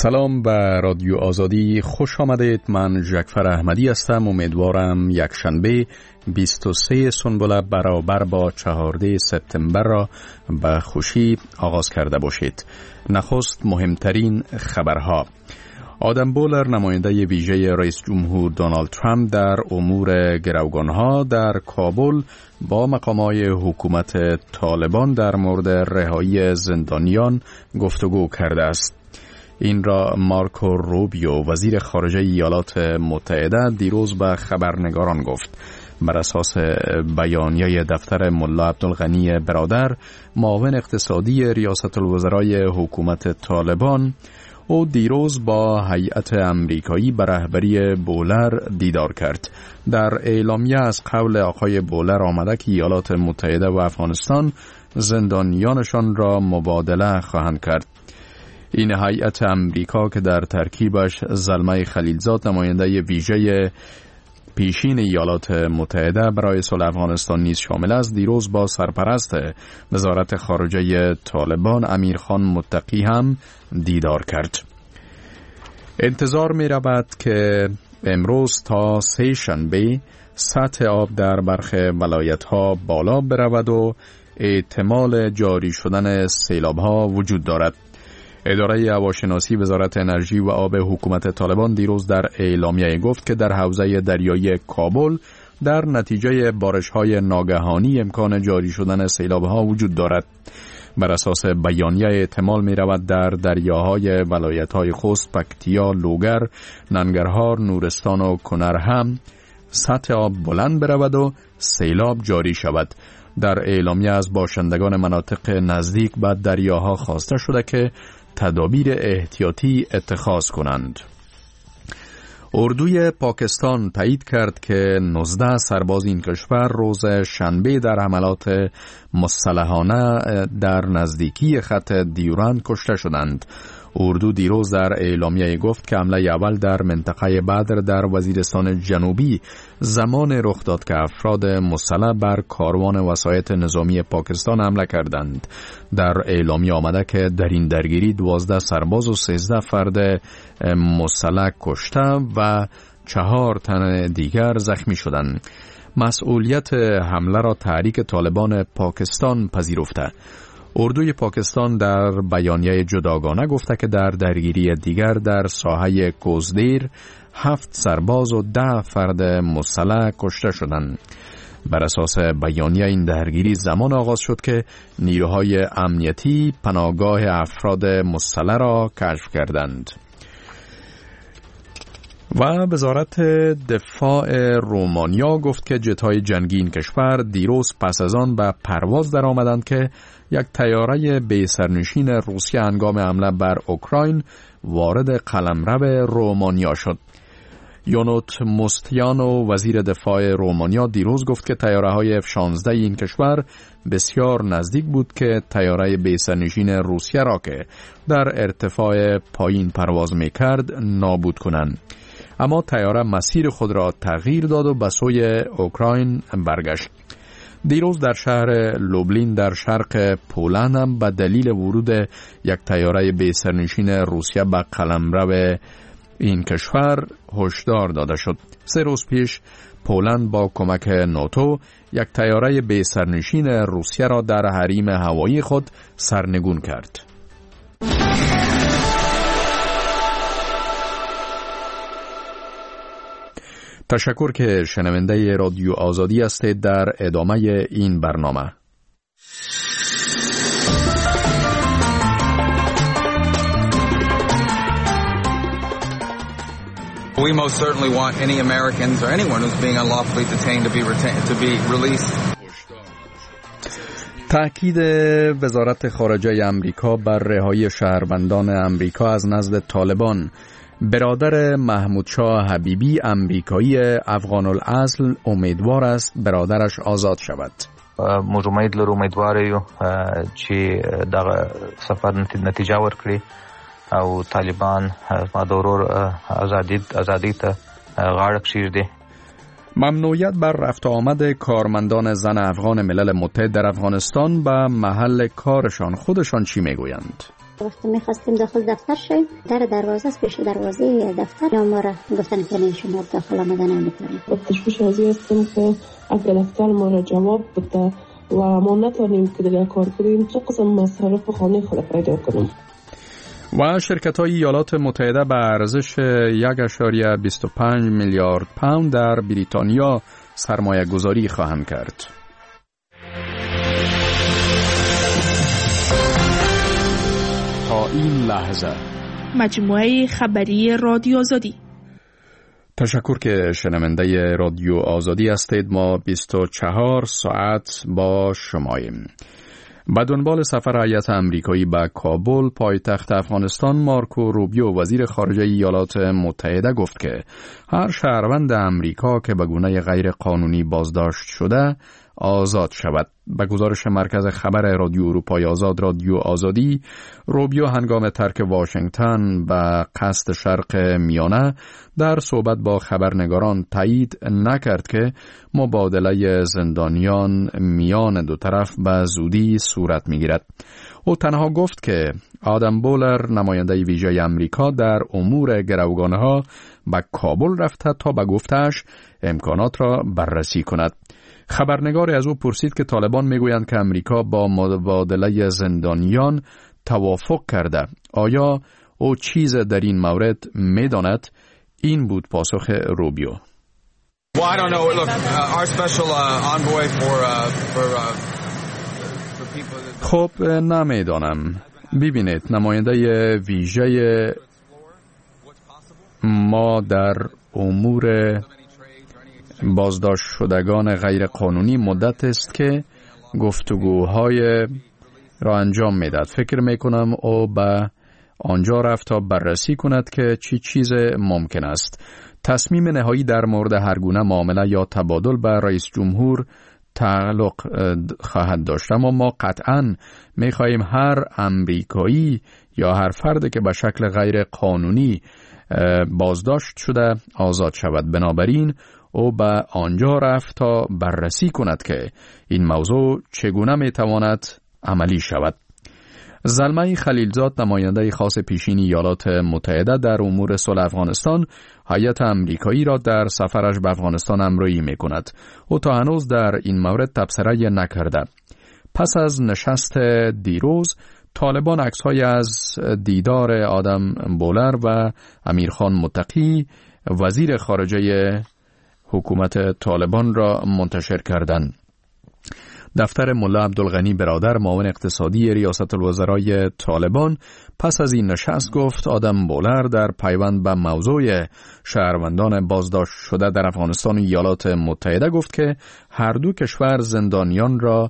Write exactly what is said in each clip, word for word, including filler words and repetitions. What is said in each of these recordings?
سلام به رادیو آزادی، خوش آمدید. من جعفر احمدی هستم. امیدوارم یک شنبه بیست و سه سنبله برابر با چهارده سپتامبر را به خوشی آغاز کرده باشید. نخست مهمترین خبرها. آدم بولر، نماینده ویژه رئیس جمهور دونالد ترامپ در امور گروگانها در کابل با مقامات حکومت طالبان در مورد رهایی زندانیان گفتگو کرده است. این را مارکو روبیو، وزیر خارجه ایالات متحده، دیروز به خبرنگاران گفت. بر اساس بیانیه دفتر ملا عبدالغنی برادر، معاون اقتصادی ریاست الوزرای حکومت طالبان، او دیروز با هیئت امریکایی به رهبری بولر دیدار کرد. در اعلامیه از قول آقای بولر آمده که ایالات متحده و افغانستان زندانیانشان را مبادله خواهند کرد. این هیئت امریکا که در ترکیبش زلمه خلیلزاد، نماینده ویژه پیشین ایالات متحده برای صلح افغانستان نیز شامل است، دیروز با سرپرست وزارت خارجه طالبان امیرخان متقی هم دیدار کرد. انتظار می رود که امروز تا سه شنبه سطح آب در برخی ولایت ها بالا برود و احتمال جاری شدن سیلاب ها وجود دارد. اداره هواشناسی وزارت انرژی و آب حکومت طالبان دیروز در اعلامیه گفت که در حوزه دریایی کابل در نتیجه بارش‌های ناگهانی امکان جاری شدن سیلاب‌ها وجود دارد. بر اساس بیانیه احتمال می‌رود در دریاهای ولایت‌های خوست، پکتیا، لوگر، ننگرهار، نورستان و کنر هم سطح آب بلند برود و سیلاب جاری شود. در اعلامیه از باشندگان مناطق نزدیک به دریاها خواسته شده که تدابیر احتیاطی اتخاذ کنند. اردوی پاکستان تایید کرد که نوزده سرباز این کشور روز شنبه در حملات مسلحانه در نزدیکی خط دیورند کشته شدند. اردو دیروز در اعلامیه گفت که حمله اول در منطقه بدر در وزیرستان جنوبی زمان رخ داد که افراد مسلح بر کاروان وسایط نظامی پاکستان حمله کردند. در اعلامیه آمده که در این درگیری دوازده سرباز و سیزده فرد مسلح کشته و چهار تن دیگر زخمی شدند. مسئولیت حمله را تحریک طالبان پاکستان پذیرفته. اردوی پاکستان در بیانیه جداگانه گفته که در درگیری دیگر در ساحه کوزدیر هفت سرباز و ده فرد مسلح کشته شدند. بر اساس بیانیه این درگیری زمان آغاز شد که نیروهای امنیتی پناهگاه افراد مسلح را کشف کردند. و وزارت دفاع رومانیا گفت که جت‌های جنگی این کشور دیروز پس از آن به پرواز در آمدند که یک طیاره بی سرنشین روسیه هنگام حمله بر اوکراین وارد قلمرو رومانیا شد. یونوت موستیانو، وزیر دفاع رومانیا، دیروز گفت که طیاره‌های اف شانزده این کشور بسیار نزدیک بود که طیاره بی سرنشین روسیه را که در ارتفاع پایین پرواز می‌کرد نابود کنند. اما طیاره مسیر خود را تغییر داد و به سوی اوکراین برگشت. دیروز در شهر لوبلین در شرق پولند هم به دلیل ورود یک طیاره بی سرنشین روسیه به قلمرو این کشور هشدار داده شد. سه روز پیش پولند با کمک ناتو یک طیاره بی سرنشین روسیه را در حریم هوایی خود سرنگون کرد. تشکر که شنونده رادیو آزادی هستید. در ادامه این برنامه We most certainly want any Americans or anyone who's being unlawfully detained to be retained to be released. تأکید وزارت خارجه امریکا بر رهایی شهروندان امریکا از نزد طالبان. برادر محمود شاه حبیبی، امریکایی افغان الاصل، امیدوار است برادرش آزاد شود. موږ امید لرو امیدوار یو چې دغه سفر نتیجه ورکړي او طالبان ما د ورور ازادي ازادي ته غاړه کښیږدي. ممنوعیت بر رفت آمد کارمندان زن افغان ملل متحد در افغانستان به محل کارشان، خودشان چی میگویند؟ وقتی میخواستیم داخل دفتر شیم، در دروازه است، پیش دروازه دفتر ما را گفتن که نه شما داخل آمدن نمیتونید. تشویش از این هستیم که اگر دفتر ما را جواب بده و ما نتونیم که دیگر کار کنیم، چه قسم مصرف خانه خود پیدا کنیم. و شرکت‌های ایالات متحده به ارزش یک ممیز بیست و پنج میلیارد پوند در بریتانیا سرمایه گذاری خواهند کرد. تا این لحظه مجموعه خبری رادیو آزادی. تشکر که شنونده رادیو آزادی هستید. ما بیست و چهار ساعت با شماییم. به دنبال سفر هیئت آمریکایی به کابل، پایتخت افغانستان، مارکو روبیو وزیر خارجه ایالات متحده گفت که هر شهروند آمریکا که به گونه غیر قانونی بازداشت شده آزاد شود. به گزارش مرکز خبر رادیو اروپای آزاد رادیو آزادی، روبیو هنگام ترک واشنگتن به قصد شرق میانه در صحبت با خبرنگاران تایید نکرد که مبادله زندانیان میان دو طرف به زودی صورت میگیرد. او تنها گفت که آدم بولر، نماینده ویژه آمریکا در امور گروگانها، به کابل رفته تا به گفتش امکانات را بررسی کند. خبرنگار از او پرسید که طالبان میگویند که امریکا با مبادله زندانیان توافق کرده. آیا او چیز در این مورد میداند؟ این بود پاسخ روبیو. خب نمیدانم. ببینید، نماینده ویژه ما در امور بازداشت شدگان غیر قانونی مدت است که گفتگوهای را انجام میدهد. فکر میکنم او به آنجا رفت تا بررسی کند که چی چیز ممکن است. تصمیم نهایی در مورد هر گونه معامله یا تبادل به رئیس جمهور تعلق خواهد داشت، اما ما قطعاً میخواهیم هر امریکایی یا هر فرد که به شکل غیر قانونی بازداشت شده آزاد شود. بنابراین او به آنجا رفت تا بررسی کند که این موضوع چگونه میتواند عملی شود. زلمه خلیلزاد، نماینده خاص پیشین ایالات متحده در امور صلح افغانستان، هیئت آمریکایی را در سفرش به افغانستان همراهی میکند. او تا هنوز در این مورد تبصره نکرده. پس از نشست دیروز، طالبان عکس‌های از دیدار آدم بولر و امیرخان متقی، وزیر خارجه حکومت طالبان را منتشر کردند. دفتر ملا عبدالغنی برادر، معاون اقتصادی ریاست الوزرای طالبان، پس از این نشست گفت آدم بولر در پیوند به موضوع شهروندان بازداشت شده در افغانستان و ایالات متحده گفت که هر دو کشور زندانیان را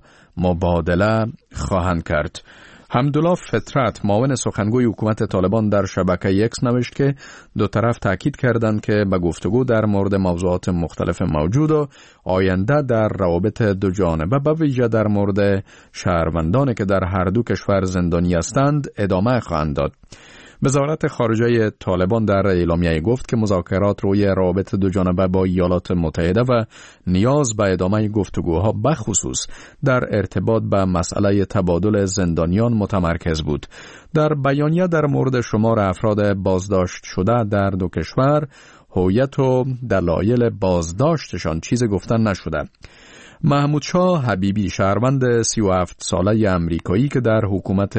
مبادله خواهند کرد. حمدالله فطرت، معاون سخنگوی حکومت طالبان، در شبکه اکس نوشت که دو طرف تاکید کردند که به گفتگو در مورد موضوعات مختلف موجود و آینده در روابط دو جانبه، به ویژه در مورد شهروندانی که در هر دو کشور زندانی هستند، ادامه خواهند داد. وزارت خارجه طالبان در اعلامیه گفت که مذاکرات روی روابط دو جانبه با ایالات متحده و نیاز به ادامه گفتگوها بخصوص در ارتباط به مسئله تبادل زندانیان متمرکز بود. در بیانیه در مورد شمار افراد بازداشت شده در دو کشور، هویت و دلایل بازداشتشان چیز گفتن نشده. محمود شاه حبیبی، شهروند سی و هفت ساله امریکایی که در حکومت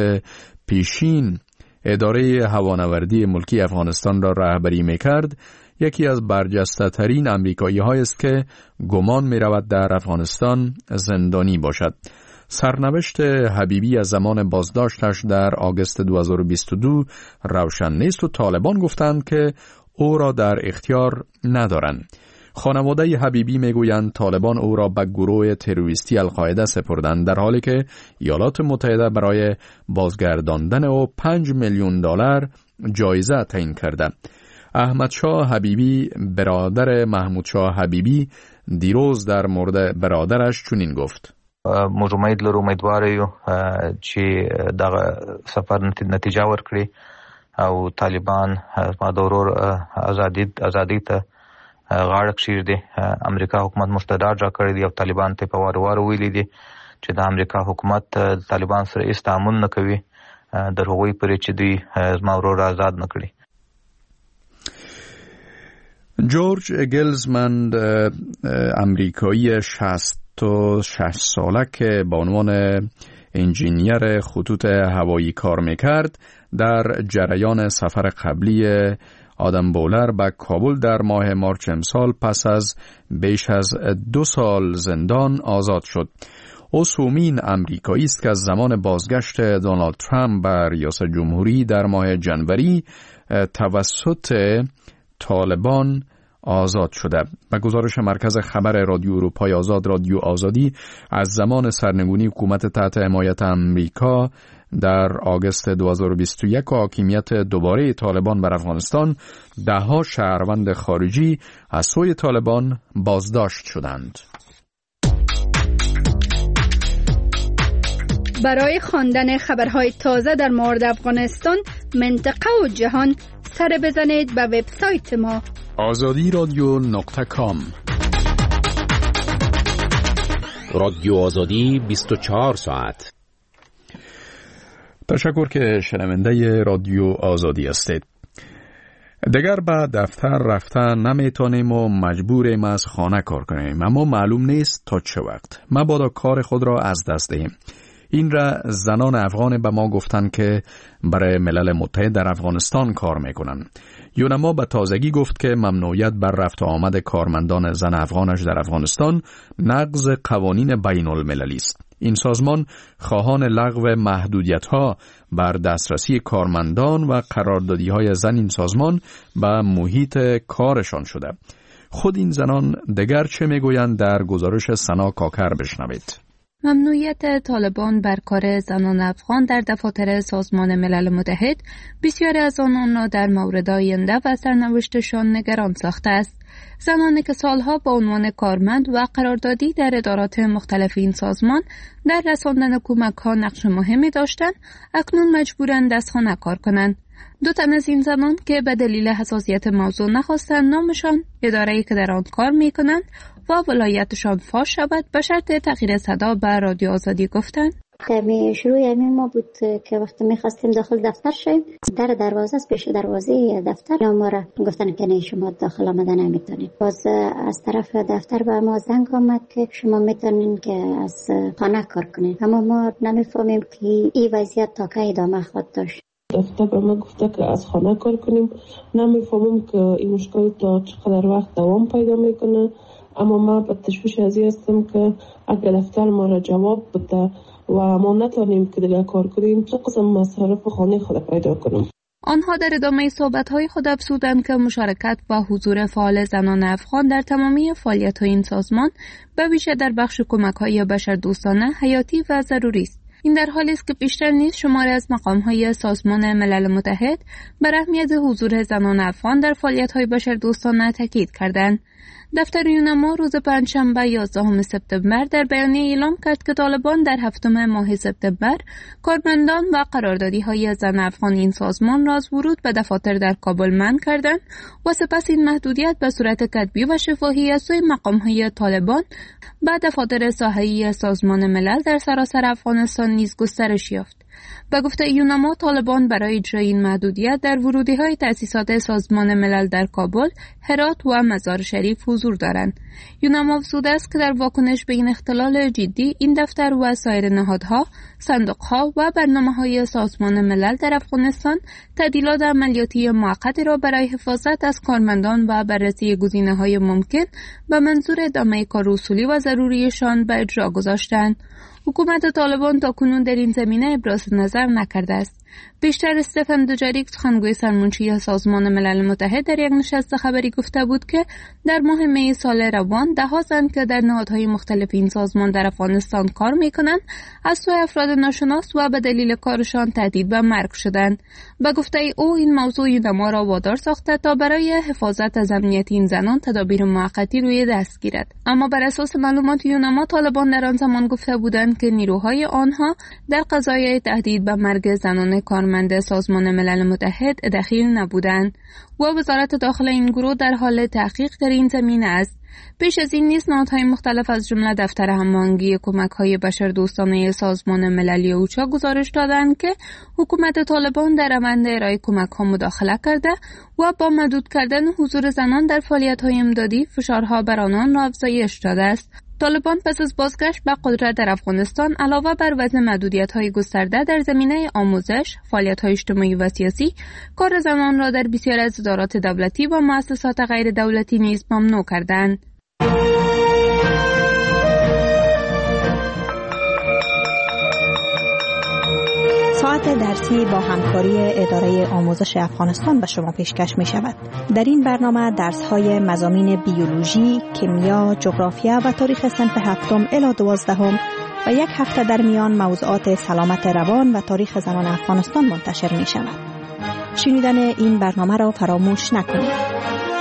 پیشین اداره هوانوردی ملکی افغانستان را رهبری می‌کرد، یکی از برجسته ترین امریکایی های است که گمان می رود در افغانستان زندانی باشد. سرنوشت حبیبی از زمان بازداشتش در آگوست دو هزار و بیست و دو روشن نیست و طالبان گفتند که او را در اختیار ندارند. خانواده حبیبی میگویند طالبان او را به گروه تروریستی القاعده سپردند، در حالی که ایالات متحده برای بازگرداندن او پنج میلیون دلار جایزه تعیین کرده. احمد شاه حبیبی، برادر محمود شاه حبیبی، دیروز در مورد برادرش چنین گفت: موږ امید لرو امیدوار یو چې دغه سفر نتیجه ورکړي او طالبان ما د ورور ازادي ازادي ته غاړه کښېږدي. امریکا حکومت مستدار جا کړی دی او طالبان ته په وار وار ویلي دي چې د امریکا حکومت طالبان سره هیڅ تعامل نه کوي در هغوی پورې چې دوی زما ورور آزاد نه کړي. جورج گلزمند امریکایی شصت و شش ساله که به عنوان انجینیر خطوط هوایی کار میکرد در جریان سفر قبلی آدم بولر به کابل در ماه مارچ امسال پس از بیش از دو سال زندان آزاد شد. او سومین امریکایی است که از زمان بازگشت دونالد ترامپ به ریاست جمهوری در ماه جنوری توسط طالبان آزاد شده. به گزارش مرکز خبر رادیو اروپای آزاد، رادیو آزادی از زمان سرنگونی حکومت تحت حمایت امریکا در آگوست دو هزار و بیست و یک و حاکمیت دوباره طالبان بر افغانستان، ده‌ها شهروند خارجی از سوی طالبان بازداشت شدند. برای خواندن خبرهای تازه در مورد افغانستان، منطقه و جهان، سر بزنید به وبسایت ما آزادی رادیو نقطه کام. رادیو آزادی بیست و چهار ساعت. تشکر که شنونده رادیو آزادی هستید. دیگر به دفتر رفتن نمیتونیم و مجبوریم از خانه کار کنیم، اما معلوم نیست تا چه وقت. مبادا کار خود را از دست دهیم. این را زنان افغان به ما گفتند که برای ملل متحد در افغانستان کار میکنن. یونما به تازگی گفت که ممنوعیت بر رفت و آمد کارمندان زن افغانش در افغانستان نقض قوانین بین المللی است. این سازمان خواهان لغو محدودیت‌ها بر دسترسی کارمندان و قراردادی‌های زن این سازمان به محیط کارشان شده. خود این زنان دیگر چه میگویند در گزارش سنا کاکر بشنوید. ممنوعیت طالبان بر کار زنان افغان در دفاتر سازمان ملل متحد بسیاری از آنان را در مورد آینده و سرنوشتشان نگران ساخته است. زنانی که سالها با عنوان کارمند و قراردادی در ادارات مختلف این سازمان در رساندن کمک‌ها نقش مهمی داشتند، اکنون مجبورند از خانه کار کنند. دو تن از این زنان که به دلیل حساسیت موضوع نخواستند نامشان، اداره‌ای که در آن کار می‌کنند و ولایتشان فاش شود به شرط تغییر صدا به رادیو آزادی گفتند. در شروع همین ما بود که وقتی میخواستیم داخل دفتر شیم، در دروازه از پیش دروازه دفتر ما را گفتن که نه شما داخل آمدن نمیتونید. باز از طرف دفتر به ما زنگ آمد که شما میتونین که از خانه کار کنین، اما ما نمیفهمیم که این وضعیت تا که ادامه خواهد داشت. دفتر به ما گفته که از خانه کار کنیم، نمیفهمم که این مشکل تا چقدر وقت دوام پیدا میکنه، اما ما به تشویش ازی هستم که اگر دفتر ما را جواب بده و ما نتونیم که دیگر کار کنیم، چه قسم مصارف خانه خود پیدا کنیم. آنها در ادامه صحبت‌های خود افزودند که مشارکت و حضور فعال زنان افغان در تمامی فعالیت‌های این سازمان به ویژه در بخش کمک‌های بشردوستانه حیاتی و ضروری است. این در حالی است که بیشتر نیز شماری از مقام‌های سازمان ملل متحد بر اهمیت حضور زنان افغان در فعالیت‌های بشردوستانه تاکید کردند. دفتر یونما روز پنجشنبه یازدهم سپتامبر در بیانیه اعلام کرد که طالبان در هفتم ماه سپتامبر کارمندان و قراردادی‌های زن افغان این سازمان را از ورود به دفاتر در کابل منع کردند و سپس این محدودیت به صورت کتبی و شفاهی از سوی مقام‌های طالبان به دفاتر ساحه‌ای سازمان ملل در سراسر افغانستان نیز گسترش یافت. به گفته یونما، طالبان برای اجرای این محدودیت در ورودی‌های تأسیسات سازمان ملل در کابل، هرات و مزار شریف حضور دارند. یونما افزوده است که در واکنش به این اختلال جدی، این دفتر و سایر نهادها، صندوق‌ها و برنامه‌های سازمان ملل در افغانستان تعدیلات عملیاتی موقتی را برای حفاظت از کارمندان و بررسی گزینه‌های ممکن به منظور ادامه کار اصولی و ضروریشان به اجرا گذاشتند. حکومت طالبان تاکنون در این زمینه ابراز نظر نکرده است. بیشتر استفان دوجاریک، سخنگوی سرمنشی سازمان ملل متحد، در یک نشست خبری گفته بود که در ماه می سال روان ده ها زن که در نهادهای مختلف این سازمان در افغانستان کار میکنند از سوی افراد ناشناس و به دلیل کارشان تهدید به مرگ شدند. به گفته او، این موضوع یونما را وادار ساخته تا برای حفاظت از امنیت این زنان تدابیر موقتی روی دست گیرد. اما بر اساس معلومات یونما، طالبان در آن زمان گفته بودند که نیروهای آنها در قضایای تهدید به مرگ زنان کارمند سازمان ملل متحد دخیل نبودند و وزارت داخل این گروه در حال تحقیق در این زمینه است. پیش از این نیز نهادهای مختلف از جمله دفتر هماهنگی کمک‌های بشردوستانه سازمان مللی اوچا گزارش دادند که حکومت طالبان در روند ارائه کمک‌ها مداخله کرده و با محدود کردن حضور زنان در فعالیت‌های امدادی فشارها بر آنان را افزایش داده است. طالبان پس از بازگشت به قدرت در افغانستان علاوه بر وضع محدودیت‌های گسترده در زمینه آموزش، فعالیت‌های اجتماعی و سیاسی، کار زنان را در بسیاری از ادارات دولتی و مؤسسات غیر دولتی نیز ممنوع کردند. ساعت درسی با همکاری اداره آموزش افغانستان به شما پیشکش می شود. در این برنامه درس های مضامین بیولوژی، کیمیا، جغرافیا و تاریخ صنف هفتم الی دوازدهم و یک هفته در میان موضوعات سلامت روان و تاریخ زنان افغانستان منتشر می شود. شنیدن این برنامه را فراموش نکنید.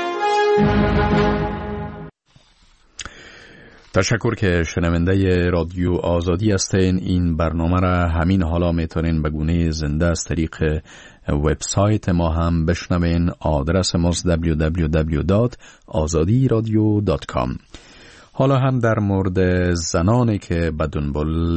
تشکر که شنونده رادیو آزادی هستین. این برنامه را همین حالا میتونین به گونه زنده از طریق وبسایت ما هم بشنوین. آدرس ماست دبلیو دبلیو دبلیو دات آزادی رادیو دات کام. حالا هم در مورد زنانی که به دنبال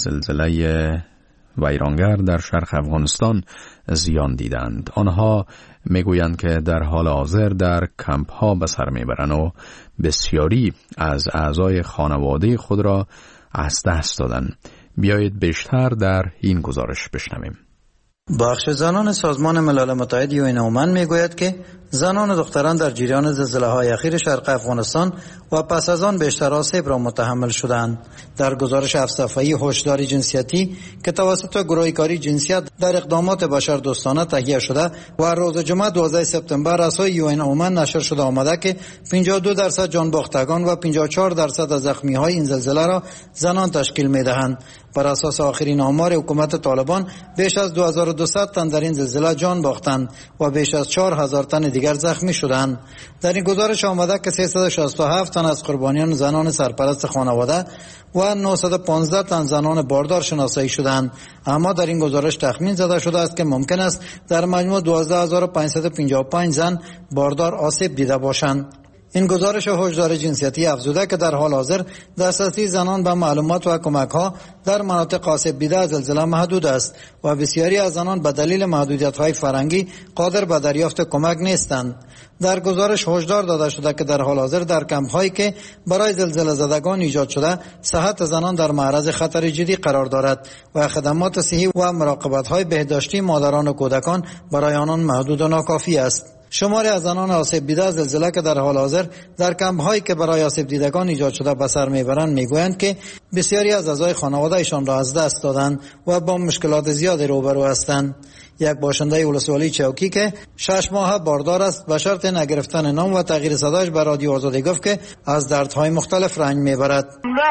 زلزله ویرانگر در شرق افغانستان زیان دیدند. آنها میگویند که در حال حاضر در کمپ ها به سر میبرند و بسیاری از اعضای خانواده خود را از دست دادند. بیایید بیشتر در این گزارش بشنویم. بخش زنان سازمان ملل متحد یو این اومن میگوید که زنان و دختران در جریان زلزله های اخیر شرق افغانستان و پس از آن بیشتر آسیب را متحمل شدند. در گزارش هفت صفحه‌ای هشدار جنسیتی که توسط گروه کاری جنسیت در اقدامات بشردوستانه تهیه شده و روز جمعه دوازده سپتامبر از سوی یو این اومن نشر شده آمده که پنجاه و دو درصد جان باختگان و پنجاه و چهار درصد از زخمی های این زلزله را زنان تشکیل میدهند. بر اساس آخرین آمار حکومت طالبان بیش از دو هزار و دویست تن در این زلزله جان باختند و بیش از چهار هزار تن دیگر زخمی شدند. در این گزارش آمده که سیصد و شصت و هفت تن از قربانیان زنان سرپرست خانواده و نهصد و پانزده تن زنان باردار شناسایی شدند. اما در این گزارش تخمین زده شده است که ممکن است در مجموع دوازده هزار و پانصد و پنجاه و پنج زن باردار آسیب دیده باشند. این گزارش هشدار جنسیتی افزوده که در حال حاضر دسترسی زنان به معلومات و کمک‌ها در مناطق آسیب دیده از زلزله محدود است و بسیاری از زنان به دلیل محدودیت‌های فرهنگی قادر به دریافت کمک نیستند. در گزارش هشدار داده شده که در حال حاضر در کمپ‌هایی که برای زلزله زدگان ایجاد شده صحت زنان در معرض خطر جدی قرار دارد و خدمات صحی و مراقبت‌های بهداشتی مادران و کودکان برای آنان محدود و ناکافی است. شماری از زنان آسیب دیده از زلزله که در حال حاضر در کمپ‌هایی که برای آسیب دیدگان ایجاد شده به سر میبرند میگویند که بسیاری از اعضای خانواده‌شان را از دست دادند و با مشکلات زیادی روبرو هستند. یک باشنده ولسوالی چوکی که شش ماه باردار است به شرط نگرفتن نام و تغییر صدایش به رادیو آزادی گفت که از دردهای مختلف رنج میبرد.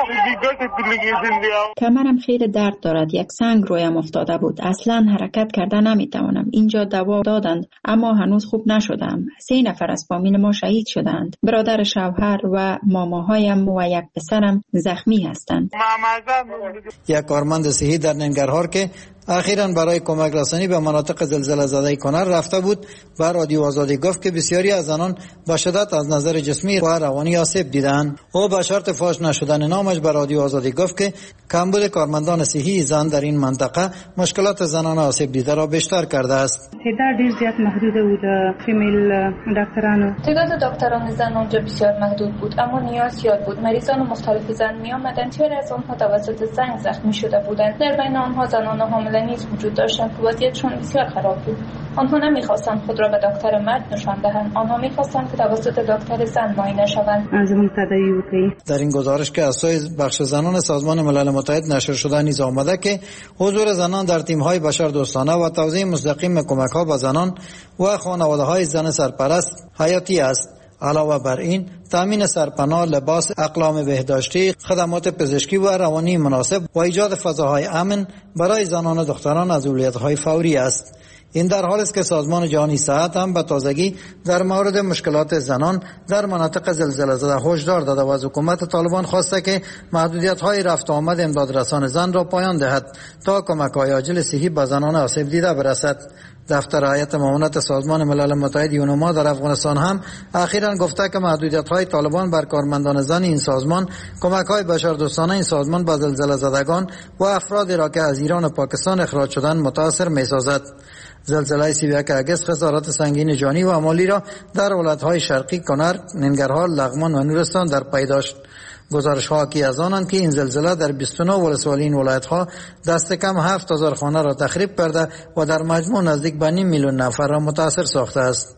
کمرم خیلی درد دارد. یک سنگ رویم افتاده بود. اصلا حرکت کرده نمیتوانم. اینجا دوا دادند اما هنوز خوب نشدم. سه نفر از فامیل ما شهید شدند. برادر شوهر و ماماهایم و یک پسرم زخمی هستند. یک کارمند صحی در ننگرهار که اخیراً برای کمک رسانی به مناطق زلزله زده کنر رفته بود و رادیو آزادی گفت که بسیاری از زنان به شدت از نظر جسمی و روانی آسیب دیدند. او به شرط فاش نشدن نامش به رادیو آزادی گفت که کمبود کارمندان صحی زن در این منطقه مشکلات زنان آسیب دیده را بیشتر کرده است. تعداد ډیر زیات محدود بود. فیمیل دکترانو تعداد دکتران زن اونجا بسیار محدود بود اما نیاز زیاد بود. مریضان مختلف زن می آمدند. بسیاری از آنها توسط زنگ زخمی شده بودند. در بین آنها زنان حامله نیز وجود داشتند که وضعیتشان بسیار خراب بود. آنها نمیخواستند خود را به دکتر مرد نشان دهند. آنها میخواستند که توسط دکتر زن معاینه شوند. در این گزارش که از سوی بخش زنان سازمان ملل متحد نشر شده نیز آمده که حضور زنان در تیم‌های بشردوستانه و توزیع مستقیم کمک‌ها به زنان و خانواده‌های زن سرپرست حیاتی است. علاوه بر این تامین سرپناه، لباس، اقلام بهداشتی، خدمات پزشکی و روانی مناسب و ایجاد فضاهای امن برای زنان و دختران از اولویت‌های فوری است. این در حالی است که سازمان جهانی صحت هم به تازگی در مورد مشکلات زنان در مناطق زلزله زده هشدار داده و از حکومت طالبان خواسته که محدودیت‌های رفت و آمد امدادرسان زن را پایان دهد تا کمک‌های عاجل صحی به زنان آسیب دیده برسد. دفتر هیئت معاونت سازمان ملل متحد یونما در افغانستان هم اخیراً گفته که محدودیت‌های طالبان بر کارمندان زن این سازمان کمک‌های بشردوستانه این سازمان به زلزله زدگان و افرادی را که از ایران و پاکستان اخراج شدند متاثر می‌سازد. زلزله سی و یک اگست خسارات سنگین جانی و مالی را در ولایت‌های شرقی کنر، ننگرهار، لغمان و نورستان در پی داشت. گزارش‌ها حاکی از آنند که این زلزله در بیست و نه ولسوالی این ولایت‌ها دست کم هفت هزار خانه را تخریب کرده و در مجموع نزدیک به نیم میلیون نفر را متاثر ساخته است.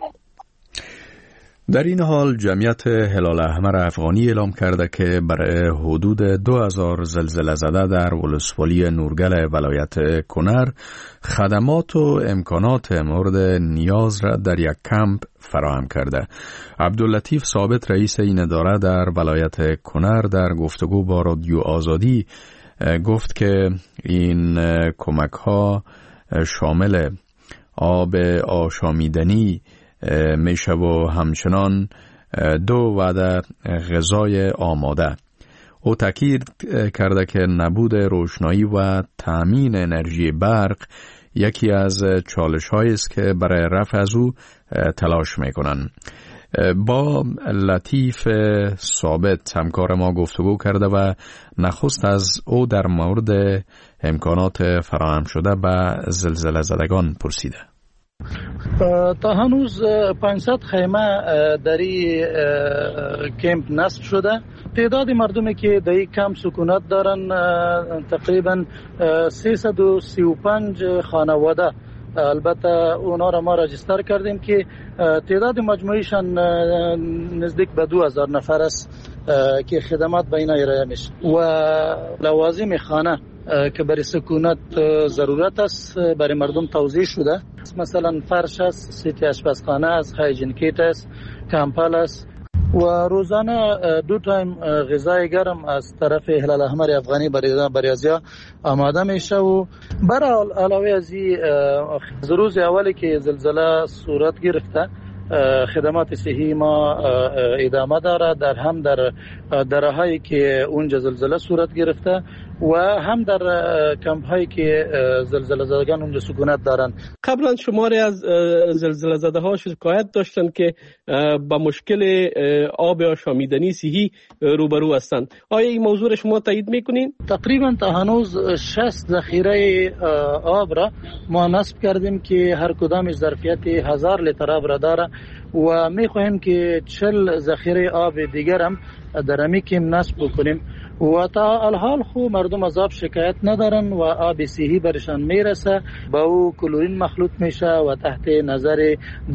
در این حال جمعیت هلال احمر افغانی اعلام کرده که برای حدود دو هزار زلزله زده در ولسوالی نورگل ولایت کنر خدمات و امکانات مورد نیاز را در یک کمپ فراهم کرده. عبداللطیف ثابت رئیس این اداره در ولایت کنر در گفتگو با رادیو آزادی گفت که این کمک ها شامل آب آشامیدنی میشه و همچنان دو وعده غذای آماده. او تاکید کرده که نبود روشنایی و تامین انرژی برق یکی از چالش هایی است که برای رفع از او تلاش میکنن. با لطیف ثابت همکار ما گفتگو کرده و نخست از او در مورد امکانات فراهم شده به زلزله زدگان پرسیده. تا هنوز پانصد خیمه در این کمپ نصب شده. تعداد مردمی که در این کمپ سکونت دارن تقریبا سیصد و سی و پنج خانواده. البته اونا را ما راجستر کردیم که تعداد مجموعیشان نزدیک به دو هزار نفر است که خدمات به اینا ارائه میشه و لوازم خانه که برای سکونت ضرورت است برای مردم توزیع شده. مثلا فرش است، سیتی آشپزخانه است، هایجین کیت است، کمپل است و روزانه دو تایم غذای گرم از طرف هلال احمر افغانی برای بریازیا آماده میشه. و برای علاوه از این روز اولی که زلزله صورت گرفته خدمات صحی ما ادامه داره، در هم در درهایی که اونجا زلزله صورت گرفته و هم در کمپ هایی که زلزله زدگان اونجا سکونت دارن. قبلا شماری از زلزله زده ها شکایت داشتن که با مشکل آب آشامیدنی صحی روبرو هستند. آیا این موضوع شما تایید میکنین؟ تقریبا تا هنوز شصت ذخیره آب را ما نصب کردیم که هر کدامش ظرفیت هزار لیتر آب را داره و میخواهیم که چهل ذخیره آب دیگر هم در امی کم نصب بکنیم و تا الحال خو مردم از آب شکایت ندارن و آب صحی برشان میرسه، با او کلورین مخلوط میشه و تحت نظر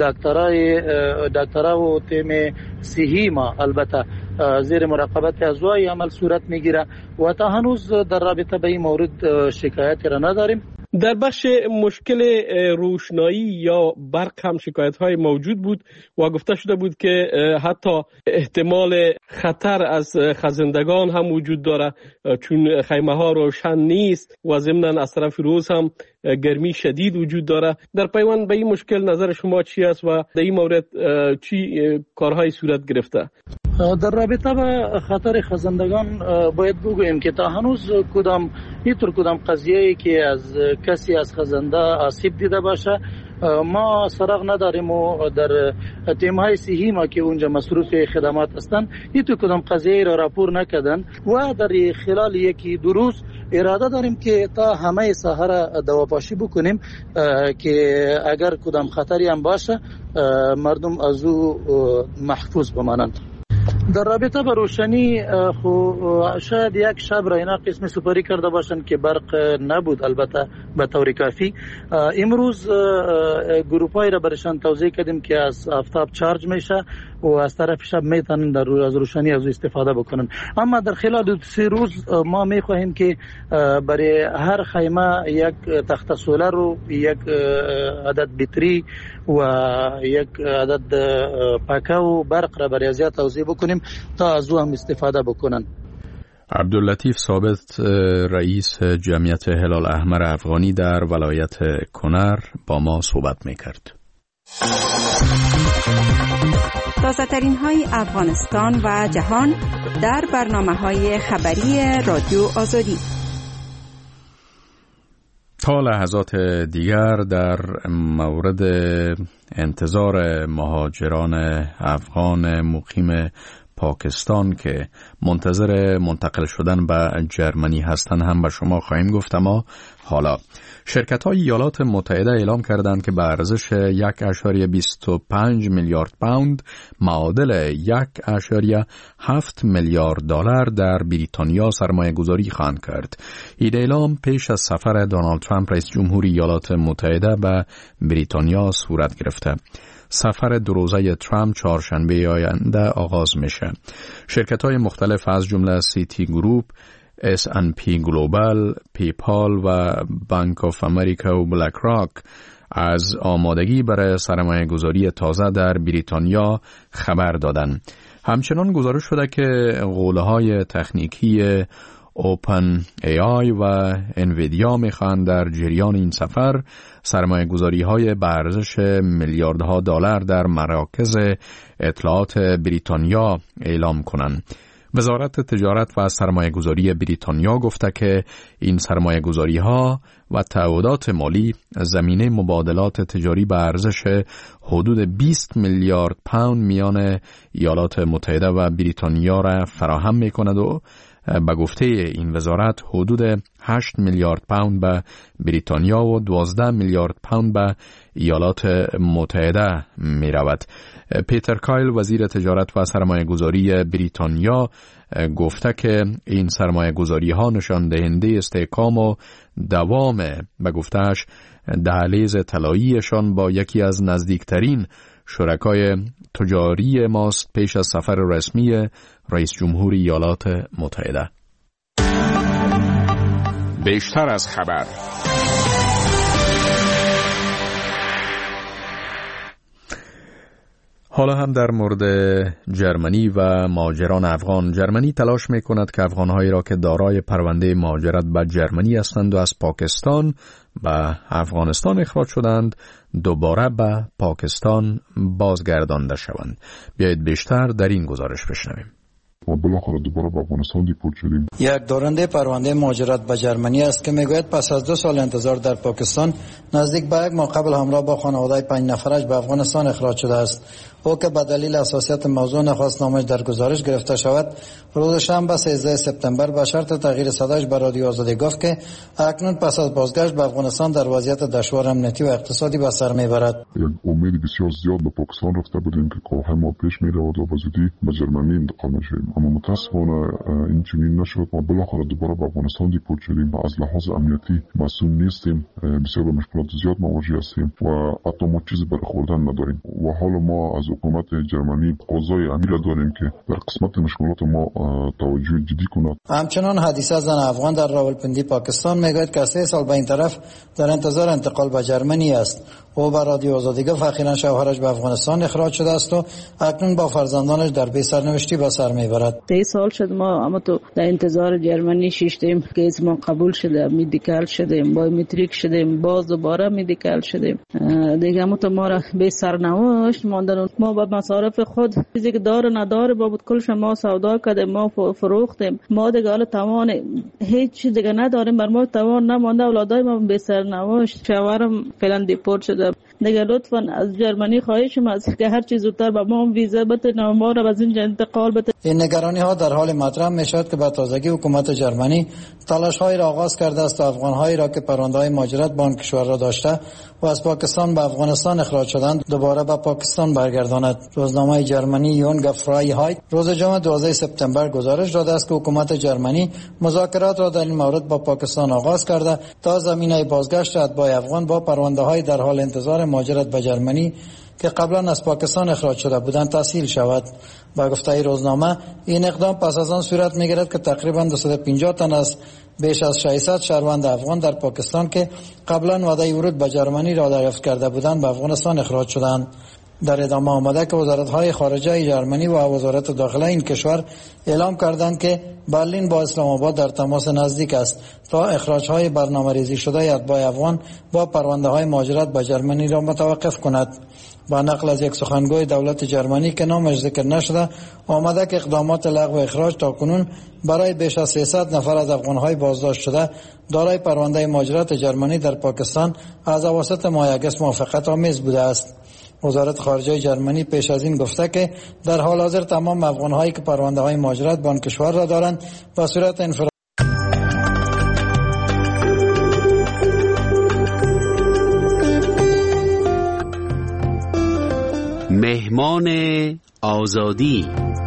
دکترای دکترا و تیم صحی ما البته زیر مراقبت ازوای عمل صورت میگیره و تا هنوز در رابطه به این مورد شکایتی را نداریم. در بخش مشکل روشنایی یا برق هم شکایت های موجود بود و گفته شده بود که حتی احتمال خطر از خزندگان هم وجود داره چون خیمه ها روشن نیست و ضمناً از طرف روز هم گرمی شدید وجود داره. در پیوند به این مشکل نظر شما چی است و در این مورد چی کارهای صورت گرفته؟ در رابطه با خطر خزندگان باید بگوییم که تا هنوز کدام اینطور کدام قضیه‌ای که از کسی از خزنده آسیب دیده باشه ما سراغ نداریم و در تیم‌های صحی ما که اونجا مصروف خدمات هستند اینطور کدام قضیه را راپور نکردن و در خلال یکی دو روز اراده داریم که تا همه ساحه را دواباشی بکنیم که اگر کدام خطری هم باشه مردم از او محفوظ بمانند. در رابطه با روشنی خو شاید یک شب را اینا قسم سپاری کرده باشند که برق نبود البته به طور کافی. امروز گروپایی را برشان توضیح کردیم که از آفتاب چارج میشه و از طرف شب میتونن در روی از روشنی از استفاده بکنن. اما در خلال سه روز ما میخواهیم که برای هر خیمه یک تخت سولر و یک عدد بطری و یک عدد پاکه و برق را برای ازیاد توزیع بکنیم تا از او هم استفاده بکنن. عبداللطیف ثابت رئیس جمعیت هلال احمر افغانی در ولایت کنر با ما صحبت میکرد. تازه ترین های افغانستان و جهان در برنامه های خبری رادیو آزادی. تا لحظات دیگر در مورد انتظار مهاجران افغان مقیم پاکستان که منتظر منتقل شدن به جرمنی هستند هم به شما خواهیم گفت. اما حالا شرکت‌های ایالات متحده اعلام کردند که به ارزش یک ممیز بیست و پنج میلیارد پوند معادل یک ممیز هفت میلیارد دلار در بریتانیا سرمایه گذاری خواهند کرد. این اعلام پیش از سفر دونالد ترامپ رئیس جمهور ایالات متحده به بریتانیا صورت گرفته. سفر دو روزه ترامپ چهارشنبه آینده آغاز میشه. شرکت‌های مختلف از جمله سیتی گروپ، اس اند پی گلوبال، پیپال و بانک آف امریکا و بلک راک از آمادگی برای سرمایه گذاری تازه در بریتانیا خبر دادند. همچنان گزارش شده که قوله‌های تکنیکی اوپن ای آی و انویدیا میخوان در جریان این سفر سرمایه گذاری های به ارزش میلیاردها دلار در مراکز اطلاعات بریتانیا اعلام کنند. وزارت تجارت و سرمایه گذاری بریتانیا گفته که این سرمایه گذاری ها و تعهدات مالی زمینه مبادلات تجاری به ارزش حدود بیست میلیارد پوند میان ایالات متحده و بریتانیا را فراهم می کند و به گفته این وزارت حدود هشت میلیارد پوند به بریتانیا و دوازده میلیارد پوند به ایالات متحده می رود. پیتر کایل وزیر تجارت و سرمایه گذاری بریتانیا گفته که این سرمایه گذاری ها نشان دهنده استحکام و دوام به گفتهش دهلیز طلاییشان با یکی از نزدیکترین شرکای تجاری ماست پیش از سفر رسمی رئیس جمهور ایالات متحده. بیشتر از خبر. حالا هم در مورد جرمنی و مهاجران افغان. جرمنی تلاش می کند که افغانهایی را که دارای پرونده مهاجرت به جرمنی هستند و از پاکستان به افغانستان اخراج شدند دوباره به پاکستان بازگردانده شوند. بیایید بیشتر در این گزارش بشنویم. ما بالاخره دوباره به افغانستان دیپورت شدیم. یک دارنده پرونده مهاجرت به جرمنی است که میگوید پس از دو سال انتظار در پاکستان نزدیک به یک ماه قبل همراه با خانواده پنج نفرش به افغانستان اخراج شده است. او که به دلیل حساسیت موضوع نخواست نامش در گزارش گرفته شود، روز شنبه سیزده سپتامبر به شرط تغییر صدایش به رادیو آزادی گفت که اکنون پس از بازگشت به افغانستان در وضعیت دشوار امنیتی و اقتصادی به سر میبرد. یک امید بسیار زیاد به پاکستان رفته بودیم که کارهای ما پیش میرود و بزودی به جرمنی انتقال میشیم، اما متاسفانه این چنین نشد. ما بالاخره دوباره به افغانستان دیپورت شدیم. از لحاظ امنیتی مسئول نیستیم، بسیار به مشکلات زیاد مواجه هستیم و حتی ما چیزی برای خوردن نداریم و حالا ما از حکومت جرمنی قضای امیر داریم که در قسمت مشکلات ما توجه جدی کند. همچنان حدیثه زن افغان در راولپندی پاکستان میگوید که سه سال به این طرف در انتظار انتقال به جرمنی است. او به رادیو آزادی گفت اخیراً شوهرش به افغانستان اخراج شده است و اکنون با فرزندانش در بی سرنوشتی به سر میبرد. سه سال شد ما اما تو در انتظار جرمنی شیشتیم که از ما قبول شده، مدیکال شدیم، بایومتریک شدیم، باز دوباره مدیکال شدیم. دیگه ما تو ما را بی سرنوشت ماندن. ما با مصارف خود چیزی که داره نداره بابت کلش ما سودا کردیم، ما فروختیم، ما دیگه حالا توان هیچ چیز دیگه نداریم، بر ما توان نمانده. اولادای ما بی سرنوشت، شوهرم فعلا دیپورت شده. دیگه لطفاً از جرمنی خواهشم از که هر چیز زودتر به ما ویزا بده و ما را از اینجا انتقال بده. این نگرانی ها در حال مطرح می شود که به تازگی حکومت جرمنی تلاش هایی را آغاز کرده است تا افغان هایی را که پرونده های مهاجرت به آن کشور را داشته و از پاکستان به افغانستان اخراج شدند دوباره به پاکستان برگرداند. روزنامه جرمنی یونگ فرایهایت روز جمعه دوازده سپتامبر گزارش داده است که حکومت جرمنی مذاکرات را در این مورد با پاکستان آغاز کرده تا زمینه بازگشت اتباع افغان با پرونده های در حال انتظار مهاجرت به جرمنی که قبلا از پاکستان اخراج شده بودند تحصیل شود. با گفته روزنامه این اقدام پس از آن صورت می‌گیرد که تقریبا دویست و پنجاه تن از بیش از ششصد شهروند افغان در پاکستان که قبلا وعده ورود به جرمنی را دریافت کرده بودند به افغانستان اخراج شدند. در ادامه آمده که وزارت‌های خارجه جرمنی و وزارت داخله این کشور اعلام کردند که برلین با اسلام آباد در تماس نزدیک است تا اخراج‌های برنامه‌ریزی شده اتباع افغان با پرونده‌های مهاجرت به جرمنی را متوقف کند. با نقل از یک سخنگوی دولت جرمنی که نامش ذکر نشده آمده که اقدامات لغو اخراج تاکنون برای بیش از سیصد نفر از افغان‌های بازداشت شده دارای پرونده مهاجرت جرمنی در پاکستان از اواسط ماه اگست موافقت آمیز بوده است. وزارت خارجه جرمنی پیش از این گفته که در حال حاضر تمام افغان‌هایی که پرونده‌های مهاجرت به آن کشور را دارند به صورت انفرادی مهمان آزادی.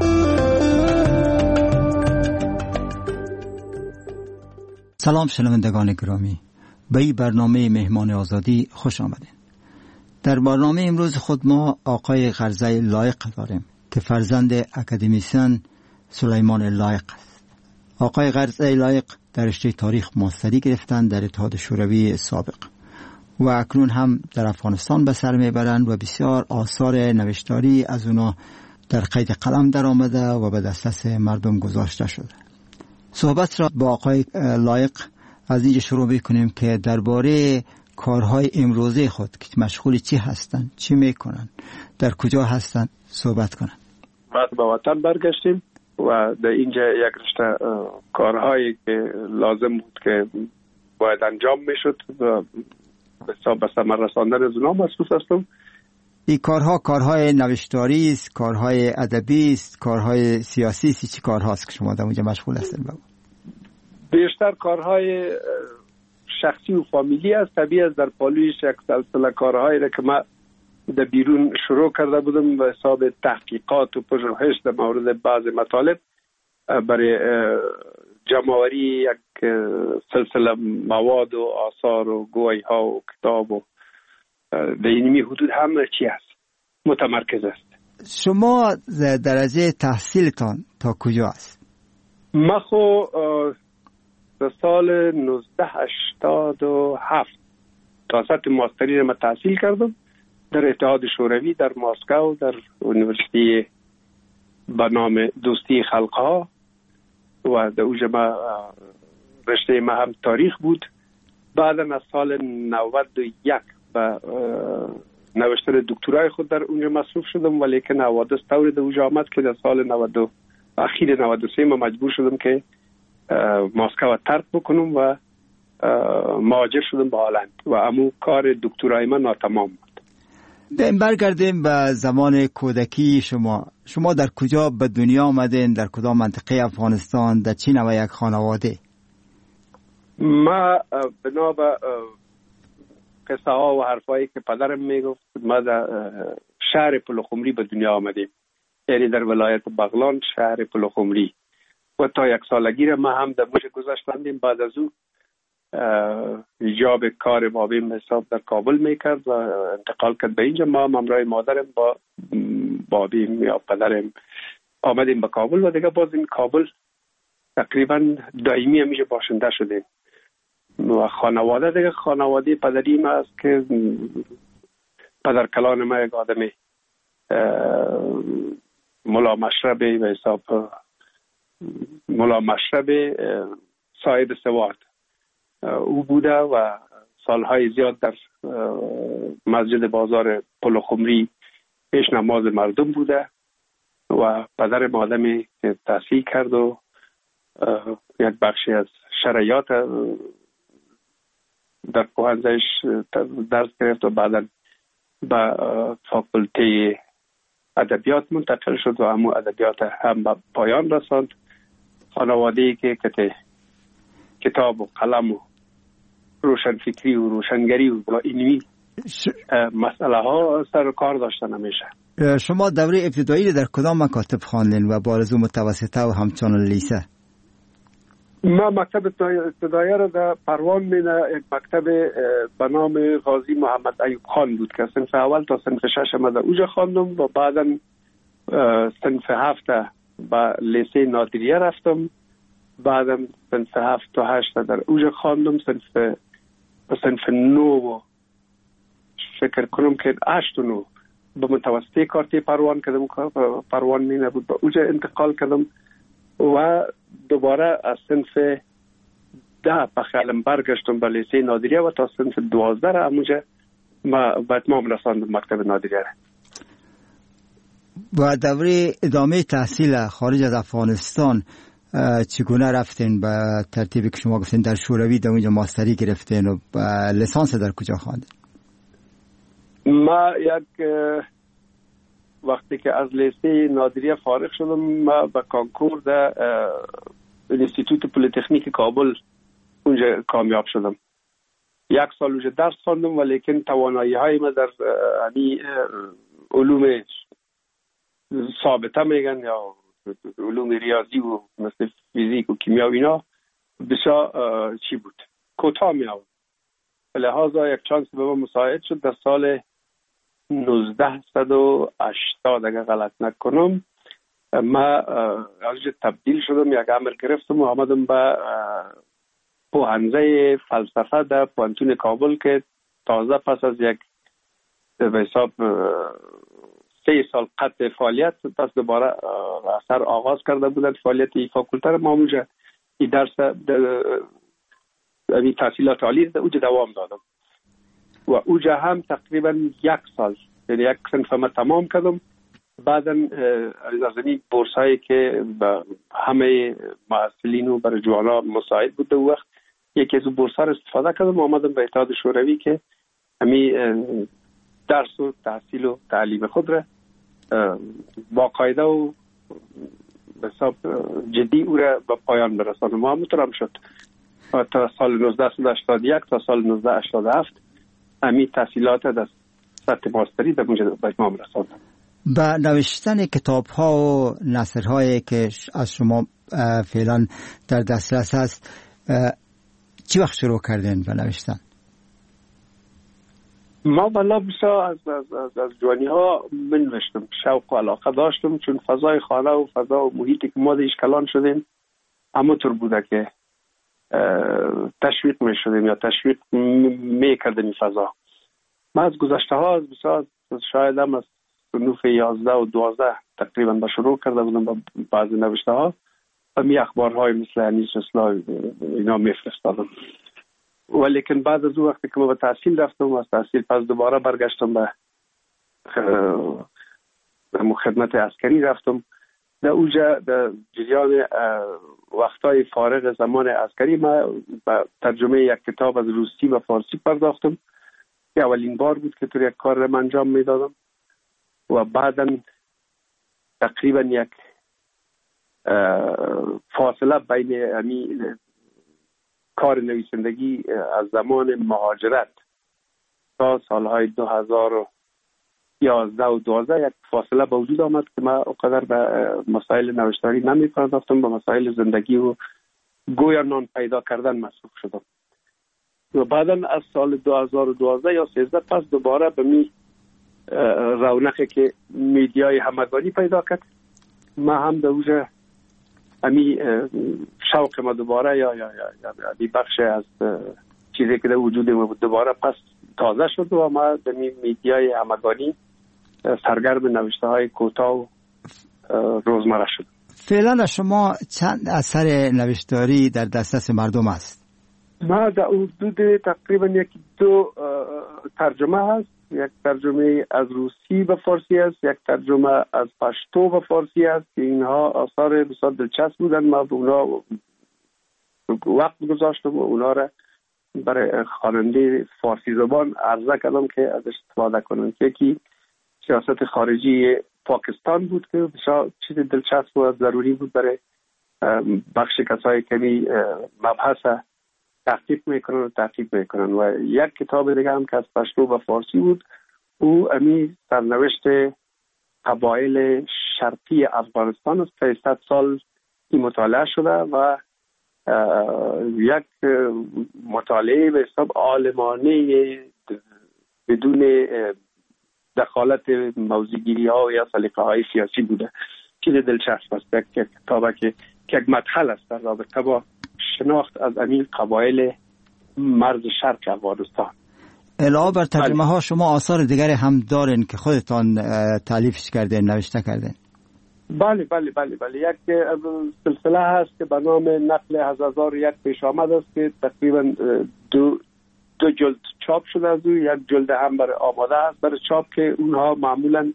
سلام شنوندگان گرامی، به این برنامه مهمان آزادی خوش آمدید. در برنامه امروز خود ما آقای غرزه لایق داریم که فرزند اکادمیسین سلیمان لایق است. آقای غرزه لایق در رشته تاریخ ماستری گرفتند در اتحاد شوروی سابق و اکنون هم در افغانستان به سر میبرند و بسیار آثار نوشتاری از اونا در قید قلم در آمده و به دسترس مردم گذاشته شده. صحبت را با آقای لایق از اینجا شروع میکنیم که درباره کارهای امروزه خود که مشغول چی هستند، چی میکنن، در کجا هستند صحبت کنن. بعد به وطن برگشتیم و در اینجا یک رشته کارهایی که لازم بود که باید انجام میشد و به ثمر رساندن از اونها مسئول هستم. این کارها کارهای نوشتاری است، کارهای ادبی است، کارهای سیاسی است، چی کارهاست که شما در اونجا مشغول هستید؟ بیشتر کارهای شخصی و فامیلی است. طبیعی است در پالویش یک سلسله کارهایی را که من در بیرون شروع کرده بودم به حساب تحقیقات و پژوهش در مورد بعض مطالب برای جمع‌آوری یک سلسله مواد و آثار و گویی ها و کتاب و در اینمی حدود همه چی هست متمرکز است. شما درجه تحصیلتان تا کجا است؟ من خو در سال نوزده هشتاد و هفت تا سطح ماستری را تحصیل کردم در اتحاد شوروی در مسکو در یونیورسیتی به نام دوستی خلقها و در اونجا ما رشته ما هم تاریخ بود. بعدا از سال نود و یک به نوشتن دکترای خود در اونجا مصروف شدم، ولی که حوادث طوری در اونجا آمد که در سال نود اخیر نود و سه ما مجبور شدم که مسکو ترک بکنم و مهاجر شدم به هلند و امو کار دکترای من ناتمام بود. برگردیم به زمان کودکی شما. شما در کجا به دنیا آمدین؟ در کدام منطقه افغانستان؟ در چی نوع یک خانواده؟ ما بنا به قصه ها و حرفایی که پدرم میگفت ما در شهر پلخمری به دنیا آمدیم، یعنی در ولایت بغلان شهر پلخمری و تا یک سالگی را ما هم در موش گذاشتندیم. بعد از او ایجاب کار بابیم حساب در کابل میکرد و انتقال کرد به اینجا. ما هم همراه مادرم با بابیم یا پدرم آمدیم به کابل و دیگه باز این کابل تقریبا دائمی همیشه باشنده شدیم و خانواده دیگه خانواده پدری ما است که پدر کلان ما یک آدمی ملا مشربی به حساب ملا مشربی صاحب سواد او بوده و سالهای زیاد در مسجد بازار پلخمری پیش نماز مردم بوده و پدر آدمی که تحصیل کرد و یک بخشی از شرایط در کهنزش درس گرفت و بعدا به فاکولته ادبیات منتقل شد و همون ادبیات هم به پایان رساند. خانواده‌ای که کتاب و قلم و روشنفکری و روشنگری و اینوی مسئله ها سر کار داشتن همیشه. شما دوره ابتدایی در کدام مکاتب خواندین و با آرزو متوسطه و همچنان لیسه؟ ما مکتب ابتدایی را در پروان مینه یک مکتب به نام غازی محمد ایوب خان بود که صنف اول تا صنف شش ما در اوجا خواندم و بعدا صنف هفت به لیسه نادریه رفتم، بعدا صنف هفت تا هشت در اوجا خواندم، صنف صنف نو فکر کنم که هشت و نو به متوسطه کارتی پروان کردم، پروان مینه بود، به اوجا انتقال کردم و دوباره از صنف ده به خیالم برگشتم به لیسه نادریه و تا صنف دوازده را همونجا ما به اتمام رساندم مکتب نادریه را. و دوره ادامه تحصیل خارج از افغانستان چگونه رفتین؟ به ترتیبی که شما گفتین در شوروی در اونجا ماستری گرفتین و لیسانس در کجا خواندین؟ ما یک وقتی که از لیسه نادریه فارغ شدم ما به کانکور در انستیتوت پلیتکنیک کابل اونجا کامیاب شدم. یک سال اونجا درس خواندم ولیکن توانایی های ما در یعنی علوم ثابته میگن یا علوم ریاضی و مثل فیزیک و کیمیا و اینا بسیار چی بود کوتاه می آورد. لحاظا یک چانس به ما مساعد شد در سال نوزده هشتاد اگر غلط نکنم ما از تبدیل شدم، یک امر گرفتم و آمدم به پوهنځی فلسفه در پوهنتون کابل که تازه پس از یک به حساب سه سال قطع فعالیت پس دوباره اثر آغاز کرده بودن فعالیت این فاکولته را. ما اونجا این درس این تحصیلات عالی در اونجا دوام دادم و اونجا هم تقریبا یک سال یعنی یک صنف ما تمام کردم. بعدا از این بورس هایی که به همه محصلین و برای جوانا مساعد بود در وقت یکی از بورس ها را استفاده کردم و آمدم به اتحاد شوروی که همی درس و تحصیل و تعلیم خود را باقاعده و به حساب جدی او را به پایان برسانم و همونطور هم شد. تا سال نوزده هشتاد و یک تا سال نوزده هشتاد و هفت همی تحصیلات در سطح ماستری در اونجا به اتمام رساندم. با نوشتن کتاب ها و نثر هایی که از شما فعلا در دسترس هست چی وقت شروع کردین به نوشتن؟ ما بلا بسا از, از, از, از جوانی ها من نوشتم، شوق و علاقه داشتم چون فضای خانه و فضا و محیطی که ما دیش کلان شدیم همونطور بوده که تشویق می شدیم یا تشویق می کردیم این فضا. ما از گذشته ها از بسا شاید هم از صنوف یازده و دوازده تقریبا به شروع کرده بودم با بعضی نوشته ها و می اخبارهای مثل انیس اصلاح اینا می فرستادم. ولیکن بعد از اون وقتی که ما به تحصیل رفتم و از تحصیل پس دوباره برگشتم به خدمت عسکری رفتم. در اونجا در جریان وقتای فارغ زمان عسکری ما به ترجمه یک کتاب از روسی و فارسی پرداختم که اولین بار بود که طور یک کار را انجام میدادم و بعدا تقریبا یک فاصله بین یعنی کار نویسندگی از زمان مهاجرت تا سالهای دو هزار و یازده و دوازده یک فاصله به وجود آمد که من اقدر به مسائل نوشتاری نمی پرداختم، به مسائل زندگی و گویا نان پیدا کردن مصروف شدم و بعدا از سال دو هزار و دوازده یا سیزده پس دوباره به می رونقی که میدیای همگانی پیدا کرد ما هم در اوجه همی شوق ما دوباره یا یا یا یا بخش از چیزی که در وجود ما بود دوباره پس تازه شد و ما در میدیای همگانی سرگرم نوشته های کوتاه و روزمره شد. فعلا شما چند اثر نوشتاری در دسترس مردم است؟ ما در حدود تقریبا یکی دو ترجمه هست، یک ترجمه از روسی به فارسی است، یک ترجمه از پشتو به فارسی است که اینها آثار بسیار دلچسب بودن. ما به اونا وقت گذاشتم و اونا را برای خواننده فارسی زبان عرضه کردم که ازش استفاده کنن. یکی سیاست خارجی پاکستان بود که بسیار چیز دلچسب و ضروری بود برای بخش کسایی که مبحث تحقیق میکنن و تحقیق میکنن و یک کتاب دیگه هم که از پشتو و فارسی بود او امی سرنوشت قبایل شرقی افغانستان است. سیصد سال این مطالعه شده و یک مطالعه به حساب عالمانه بدون دخالت موضوعگیری ها یا سلیقه های سیاسی بوده. چیز دلچسب است که کتابه که یک مدخل است در رابطه با شناخت از این قبایل مرز شرق افغانستان. علاوه بر ترجمه ها شما آثار دیگری هم دارین که خودتان تالیفش کردین، نوشته کردین؟ بله بله بله بله یک سلسله هست که به نام نقل از هزار و یک پیش آمد است که تقریبا دو دو جلد چاپ شده از او. یک جلد هم برای آماده است برای چاپ که اونها معمولا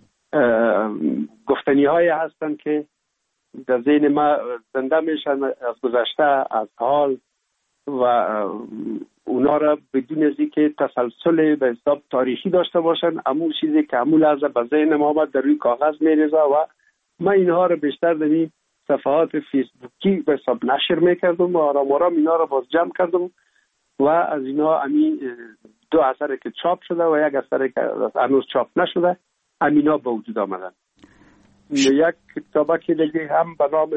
گفتنی های هستند که در ذهن ما زنده میشن از گذشته، از حال، و اونا را بدون از اینکه تسلسل به حساب تاریخی داشته باشن، اما چیزی که عمول از به ذهن ما آمد در روی کاغذ میریزه و ما اینها را بیشتر در این صفحات فیسبوکی به حساب نشر میکردم و آرام آرام اینا را باز جمع کردم و از اینا امی دو اثر که چاپ شده و یک اثر که هنوز چاپ نشده امینا به وجود آمدن. یک کتابه که دیگه هم به نام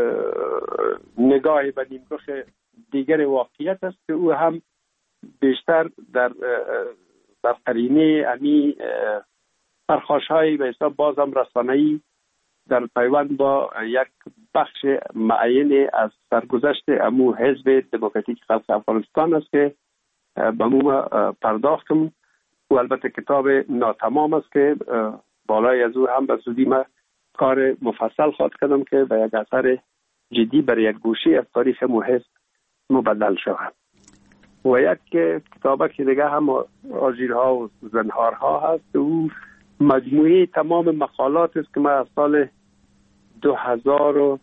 نگاه به نیمرخ دیگر واقعیت است که او هم بیشتر در در قرینه امی پرخاش‌های به حساب بازم رسانه‌ای در پیوند با یک بخش معین از سرگذشت امو حزب دموکراتیک خلق افغانستان است که به مو پرداختم و البته کتاب ناتمام است که بالای از او هم به زودی ما کار مفصل خواهد کردم که به یک اثر جدی برای یک گوشی از تاریخ امو حزب مبدل شود. و یک کتابه که دیگه هم آژیرها و زنهارها هست، او مجموعه تمام مقالات است که من از سال دو هزار و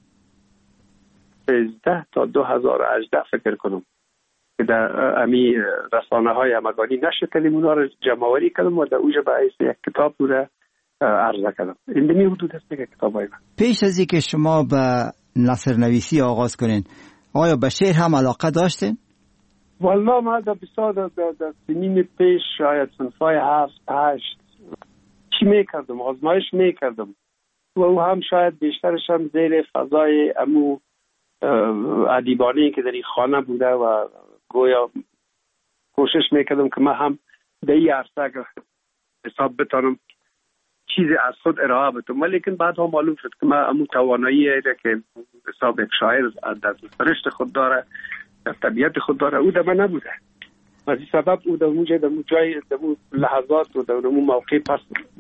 سیزده تا دو هزار و هجده فکر کنم که در امی رسانه های همگانی نشر کردیم، اونا رو جمع‌آوری کردم و در اوجه به حیث یک کتاب رو عرضه کردم. این دمی حدود است که کتاب های من. پیش از اینکه شما به نثر نویسی آغاز کنین، آیا به شعر هم علاقه داشتین؟ والله ما در بسیار در سنین پیش شاید صنفای هفت هشت چی میکردم، آزمایش میکردم و او هم شاید بیشترش هم زیر فضای امو ادیبانه‌ای که در این خانه بوده و گویا کوشش میکردم که من هم در این عرصه اگر حساب بتانم چیزی از خود ارائه بدم، ولیکن بعد هم معلوم شد که من امو توانایی که حساب یک شاعر در سرشت خود داره، در طبیعت خود داره، او در من نبوده. از این سبب او در اونجا در اون جای در اون لحظات و در اون موقع پس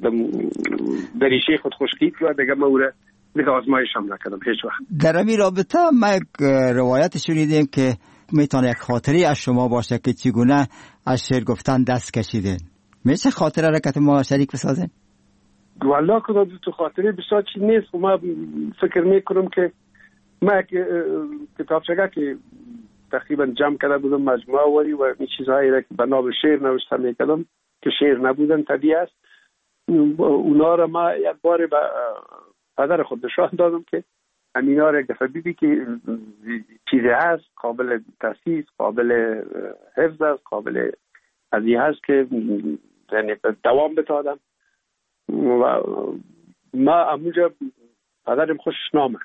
در ریشه خود خشکید و دیگه من او را دیگه آزمایش هم نکردم هیچ وقت. در همین رابطه ما یک روایت شنیدیم که میتونه یک خاطری از شما باشه که چگونه از شعر گفتن دست کشیدین. میشه خاطره را که ما شریک بسازین؟ والله که تو خاطره بسیار چی نیست و ما فکر میکنم که ما کتابچه که تقریبا جمع کرده بودم مجموعه ولی و این چیزهایی را که به نام شعر نوشته میکردم که شعر نبودن طبیعی است، اونا را ما یک بار به پدر خود نشان دادم که همینا را یک دفعه بیدی که چیزی هست قابل تاسیس، قابل حفظ است، قابل از این هست که یعنی دوام بتادم و ما اموجا پدرم خوشش نامد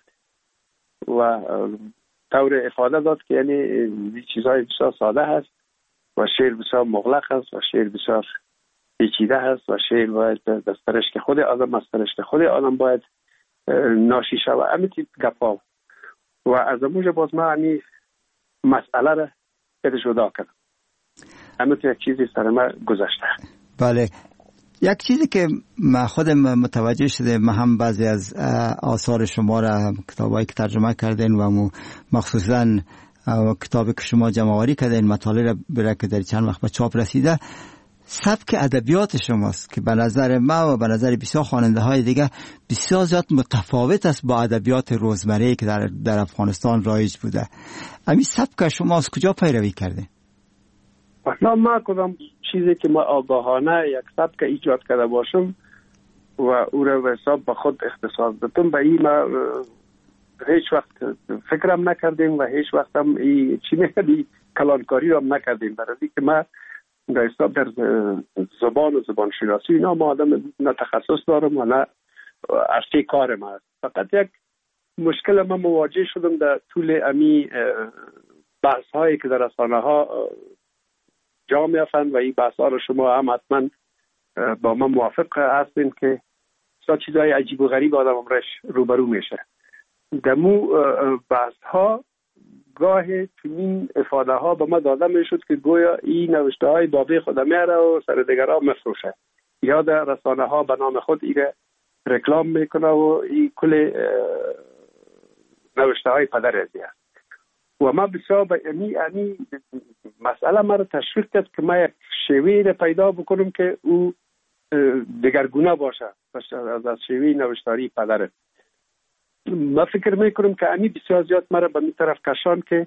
و طور افاده داد که یعنی این چیزهای بسیار ساده هست و شعر بسیار مغلق است و شعر بسیار پیچیده هست و شعر باید در سرشت خود آدم از سرشت خود آدم باید ناشی شود. امیتی گپا و از اموجا باز ما همی مسئله را بده جدا کردم. امیتی یک چیزی سر ما گذشته. بله، یک چیزی که من خودم متوجه شده، من هم بعضی از آثار شما را کتابایی که ترجمه کردین و مخصوصا کتابی که شما جمع‌آوری کردین مطالعه را برای که در چند وقت به چاپ رسیده، سبک ادبیات شماست که به نظر ما و به نظر بسیار خواننده های دیگه بسیار زیاد متفاوت است با ادبیات روزمره که در, در افغانستان رایج بوده. همین سبک شما از کجا پیروی کرده؟ نه ما کدام چیزی که ما آگاهانه یک سبک ایجاد کرده باشم و او را به حساب به خود اختصاص دادم، به این ما هیچ وقت فکرم نکردیم و هیچ وقت هم ای چی میگه کلانکاری رو هم نکردیم، برای که ما در حساب در زبان و زبان شناسی اینا ما آدم نه تخصص دارم و نه عرصه کار ما است. فقط یک مشکل من مواجه شدم در طول امی بحث هایی که در رسانه ها جا می افتند و این بحث ها رو شما هم حتما با من موافق هستین که سا چیزهای عجیب و غریب آدم امرش روبرو میشه. دمو بحث ها گاه چنین افاده ها به ما داده می شد که گویا این نوشته های بابی خود میاره و سر دیگر ها مفروشه یا در رسانه ها به نام خود ایره رکلام میکنه و این کل نوشته های پدر ازی هست. و ما بسیار با امی امی مسئله ما رو تشویق کرد که ما یک شیوه رو پیدا بکنم که او دگرگونه باشه از از شیوه نوشتاری پدره. ما فکر میکنم که امی بسیار زیاد ما رو به می طرف کشان که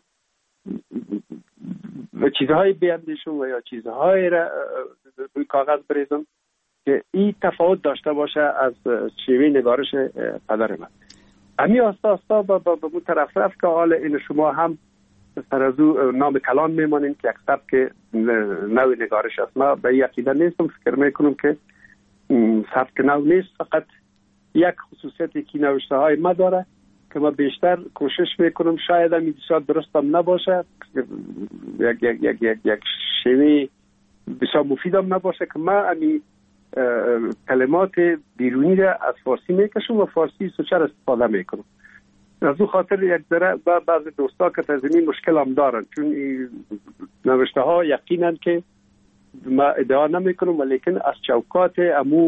چیزهای بیندیشم و یا چیزهای را روی کاغذ بریزم که این تفاوت داشته باشه از شیوه نگارش پدر من. امی آستا آستا با با مو طرف رفت که حال این شما هم سر از او نام کلان میمانین که یک سبک نوع نگارش است. ما به این عقیده نیستم، فکر میکنم که سبک نو نیست، فقط یک خصوصیتی که نوشته های ما داره که ما بیشتر کوشش میکنم شاید هم بسیار درست هم نباشه، یک یک یک یک یک شیوه بسیار مفید هم نباشه که ما امی کلمات بیرونی را از فارسی میکشم و فارسی سوچر استفاده میکنم. از او خاطر یک ذره بعض دوستا که از این مشکل هم دارن، چون نوشته ها یقینا که ما ادعا نمیکنم ولیکن از چوکات امو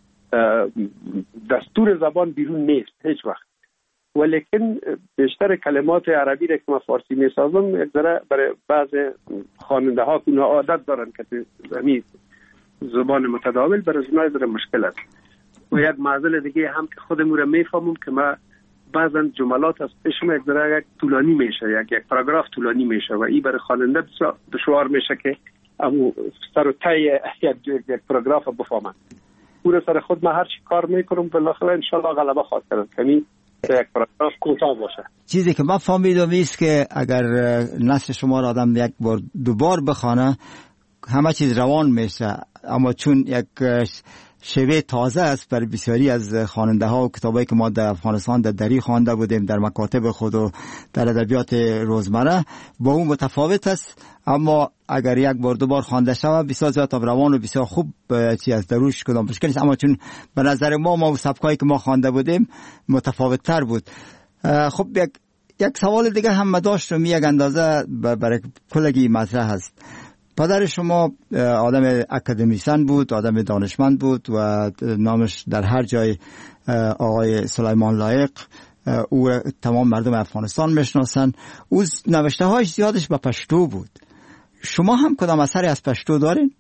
دستور زبان بیرون نیست هیچ وقت، ولیکن بیشتر کلمات عربی را که ما فارسی میسازم یک ذره برای بعض خواننده ها که عادت دارن که همین زبان متداول برای اونها در مشکل است. و یک معضل دیگه هم که خودمون رو میفهمم که ما بعضا جملات از پیشم یک ذره یک طولانی میشه، یک یک پاراگراف طولانی میشه و این برای خواننده بسیار دشوار میشه که امو سر و ته یک یک پاراگراف بفهمن. اون سر خود ما هر چی کار میکنم بالاخره ان شاء الله غلبه خواهد کرد، یعنی یک پاراگراف کوتاه باشه. چیزی که من فهمیدم است که اگر نثر شما را آدم یک بار دوبار بخونه همه چیز روان میشه، اما چون یک شیوه تازه است برای بسیاری از خواننده ها و کتابایی که ما در افغانستان در دری خوانده بودیم در مکاتب خود و در ادبیات روزمره با اون متفاوت است، اما اگر یک بار دو بار خوانده شود بسیار زیاد روان و بسیار خوب چی از دروش کدام مشکل نیست. اما چون به نظر ما ما سبکایی که ما خوانده بودیم متفاوت تر بود. خب یک یک سوال دیگه هم داشتم، یک اندازه برای کلگی مطرح هست. پدر شما آدم اکادمیسن بود، آدم دانشمند بود و نامش در هر جای آقای سلیمان لایق، او تمام مردم افغانستان میشناسن. او نوشته هایش زیادش به پشتو بود. شما هم کدام اثری از پشتو دارین؟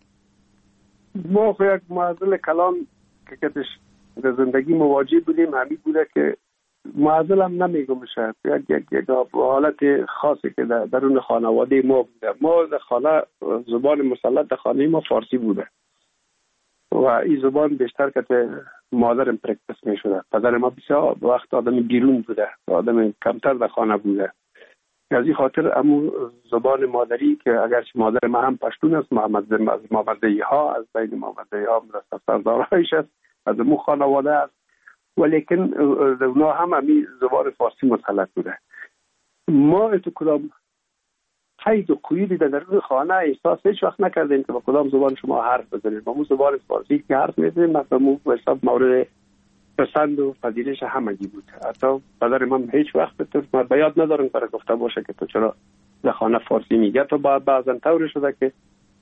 ما یک معضل کلام که کتش در زندگی مواجه بودیم همین بوده که معضل هم نمیگم شد یک یک یک حالت خاصی که در درون خانواده ما بوده. ما در خانه زبان مسلط در خانه ما فارسی بوده و این زبان بیشتر که مادرم پرکتس می شده. پدر ما بسیار وقت آدم بیرون بوده، آدم کمتر در خانه بوده. از این خاطر امو زبان مادری که اگرچه مادر ما هم پشتون است، محمد از محمدی ها از بین محمدی ها مدرسه سردارایش است، از امو خانواده است، ولیکن اونا هم همی زبان فارسی مسلط بوده. ما اتو کدام قید و قیودی در درون خانه احساس هیچ وقت نکردیم که با کدام زبان شما حرف بزنید. با مو زبان فارسی که حرف میزنیم مثلا مو حساب مورد پسند و پذیرش همگی بود. حتی پدر من هیچ وقت تو ما بیاد ندارم برای گفته باشه که تو چرا در خانه فارسی میگه. تو بعضا طوری شده که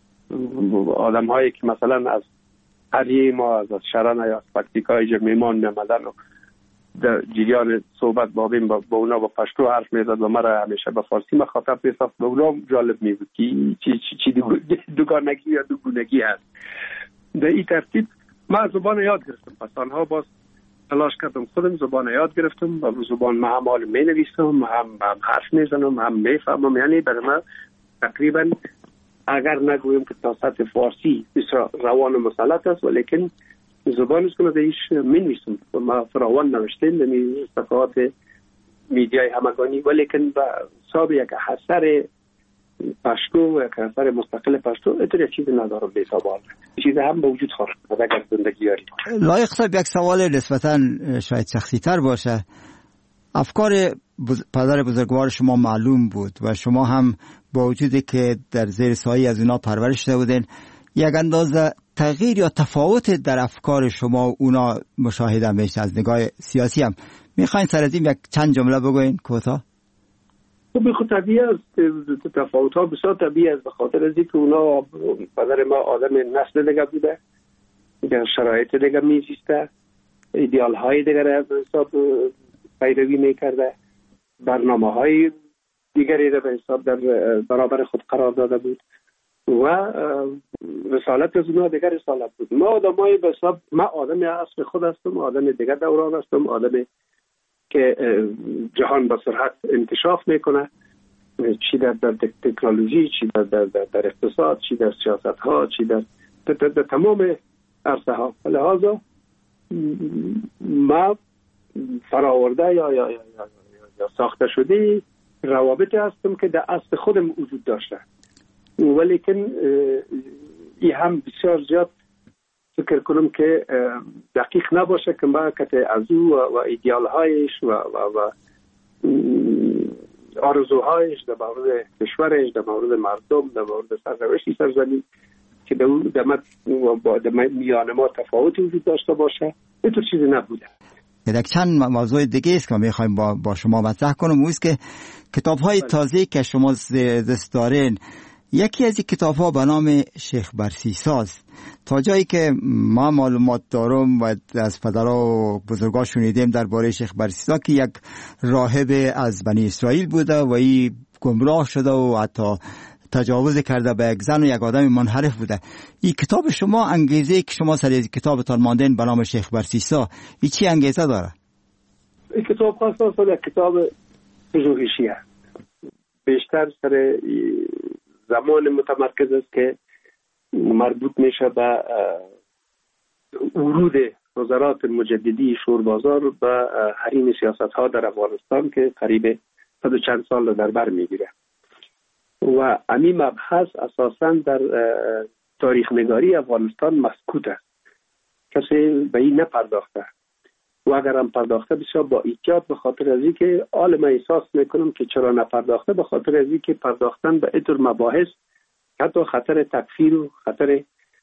آدم هایی که مثلا از قریه ما از شرن یا از پکتیکای میمان میامدن و در جریان صحبت با بین با, با اونا با پشتو حرف میزد و مرا همیشه با فارسی مخاطب میساخت. به اونا جالب میبود که چی چی چی دوگانگی یا دوگونگی هست. در این ترتیب من زبان یاد گرفتم. پس آنها باز تلاش کردم خودم زبان یاد گرفتم و زبان ما هم حال می نویسم، هم, هم حرف میزنم، هم میفهمم. یعنی برای من تقریبا اگر نگویم که تا سطح فارسی بسیار روان و مسلط است، ولیکن زبان است که من دیش می نویسم. ما فراوان نوشتیم دمی صفحات میدیای همگانی، ولیکن با حساب یک اثر پشتو و یک اثر مستقل پشتو اتر یک چیزی ندارم به حساب آن چیزی هم به وجود خواهد اگر زندگی یاری. لایق صاحب یک سوال نسبتا شاید شخصی تر باشه. افکار بز... پدر بزرگوار شما معلوم بود و شما هم با وجودی که در زیر سایه از اونا پرورش شده بودین، یک اندازه تغییر یا تفاوت در افکار شما و اونا مشاهده میشه از نگاه سیاسی هم. میخواین سر از این یک چند جمله بگوین کوتاه؟ خب خود طبیعی است، تفاوت ها بسیار طبیعی است، به خاطر از اینکه اونا پدر ما آدم نسل دیگه بوده، در شرایط دیگه میزیسته، ایدئال های دیگه را به حساب پیروی میکرده، برنامه های دیگری را به حساب در برابر خود قرار داده بود و رسالت از اونا دیگر رسالت بود. ما آدم های به حساب، من آدم اصل خود هستم، آدم دیگر دوران هستم، آدم که جهان با سرعت انکشاف میکنه، چی در, در تکنولوژی، چی در, در, در, در اقتصاد، چی در سیاست ها، چی در, در, در, در تمام عرصه ها. لحاظا ما فراورده یا, یا, یا, یا, یا ساخته شده روابط هستم که در اصل خودم وجود داشته، ولیکن این هم بسیار زیاد فکر کنم که دقیق نباشه که ما کت از او و ایدئال هایش و, و, و آرزوهایش در مورد کشورش، در مورد مردم، در مورد سرنوشت سرزمین که در میان ما تفاوتی وجود داشته باشه، اینطور چیزی نبوده. یک چند موضوع دیگه است که میخوایم با, با شما مطرح کنم، اون است که کتاب های تازه که شما دست دارین، یکی از این کتاب ها به نام شیخ برسیساز. تا جایی که ما معلومات دارم و از پدرها و بزرگا شنیدیم درباره شیخ برسیسا که یک راهب از بنی اسرائیل بوده و این گمراه شده و حتی تجاوز کرده به یک زن و یک آدم منحرف بوده. این کتاب شما، انگیزه که شما سر از کتابتان ماندین به نام شیخ برسیسا، این چی انگیزه داره؟ این کتاب خاصا یک کتاب پژوهشی است، بیشتر سر زمان متمرکز است که مربوط میشه به ورود وزارات مجددی شوربازار به حریم سیاست ها در افغانستان که قریب صد و چند سال در بر میگیره و همین مبحث اساساً در تاریخ نگاری افغانستان مسکوت است، کسی به این نپرداخته و اگر هم پرداخته بسیار با ایجاد، به خاطر از اینکه عالم احساس میکنم که چرا نپرداخته، به خاطر از اینکه پرداختن به اینطور مباحث حتی خطر تکفیر و خطر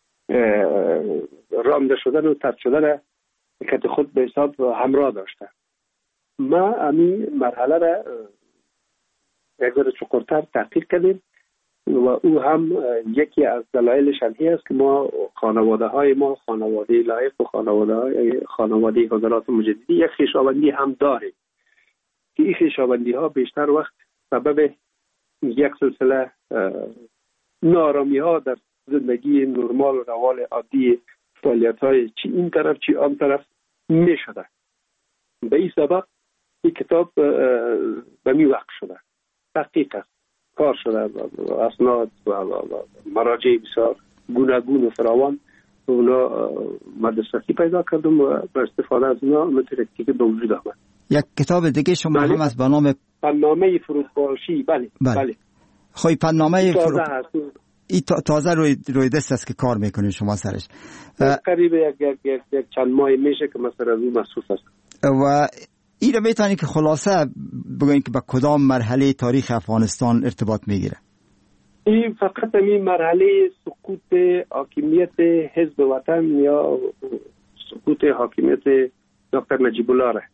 رانده شدن و طرد شدن که خود به حساب همراه داشته. ما همین مرحله را یک ذره چقدرتر تحقیق کردیم و او هم یکی از دلایلش همی است که ما خانواده های ما، خانواده لایق و خانواده های خانواده حضرات مجددی یک خویشاوندی هم داریم که این خویشاوندی ها بیشتر وقت سبب یک سلسله نارامی ها در زندگی نرمال و روال عادی فعالیت های چی این طرف چی آن طرف می شده. به این سبب این کتاب به می وقت شده، تحقیق است، کار شده، اسناد و مراجع بسیار گوناگون و فراوان و اونا مدرستی پیدا کردم و با استفاده از اونا مترکی که به وجود آمد. یک کتاب دیگه شما بله. هم از به نام پنامه فروپاشی. بله بله, بله. خوی پنامه فروپاشی این تازه روی, روی دست است که کار میکنید شما سرش. قریب یک, یک, یک, یک چند ماه میشه که مثلا از اون مصروف است. و این رو میتونید که خلاصه بگوین که با کدام مرحله تاریخ افغانستان ارتباط میگیره؟ این فقط این مرحله سقوط حاکمیت حزب وطن یا سقوط حاکمیت دکتر نجیب الله را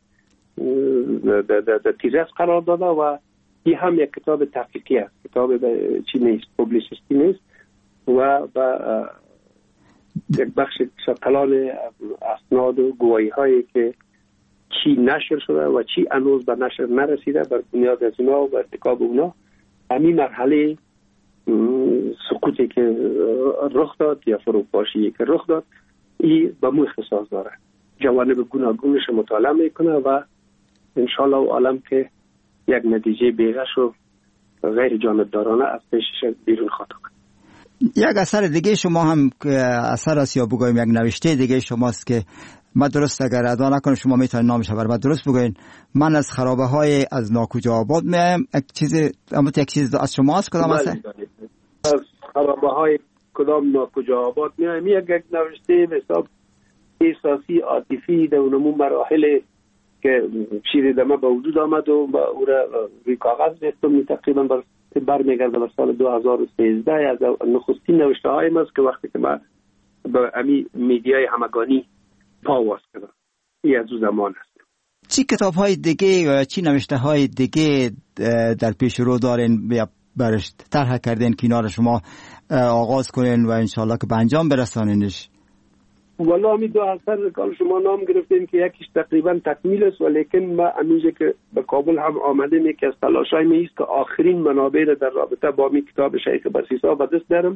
در تیزس قرار داده و این هم یک کتاب تحقیقی است، کتاب چی نیست، پوبلیسیستی نیست و با یک بخش کلان اسناد و گواهی هایی که چی نشر شده و چی هنوز به نشر نرسیده، بر بنیاد از اونا و ارتکاب اونا همین مرحله سقوطی که رخ داد یا فروپاشی که رخ داد این به مو اختصاص داره، جوانب گوناگونش مطالعه میکنه و انشالله عالم که یک نتیجه بیغش و غیر جانبدارانه از پیشش بیرون خواهد آمد. یک اثر دیگه شما هم اثر است یا بگویم یک نوشته دیگه شماست که ما درست اگر ادا نکنم شما میتونید نامش بر ما درست بگوین. من از خرابه های از ناکجا آباد میایم. یک چیز اما یک چیز از شما است کدام است؟ از خرابه های کدام ناکجا آباد میایم یک یک نوشته به حساب احساسی عاطفی در اونمون مراحل که شیر دمه به وجود آمد و او را روی کاغذ ریختم. تقریبا بر برمیگرده به سال دو هزار و سیزده. از نخستین نوشته هایم است که وقتی که من به امی میدیای همگانی پا واس کردم. این از او زمان است. چی کتاب های دیگه یا چی نوشته های دیگه در پیش رو دارین یا برش طرح کردین کنار شما آغاز کنین و انشالله که به انجام برسانینش؟ والا می دو اثر کال شما نام گرفتین که یکیش تقریبا تکمیل است، ولیکن ما امیجه که به کابل هم آمده می که از تلاشای می است که آخرین منابع را در رابطه با می کتاب شیخ بسیسا به دست دارم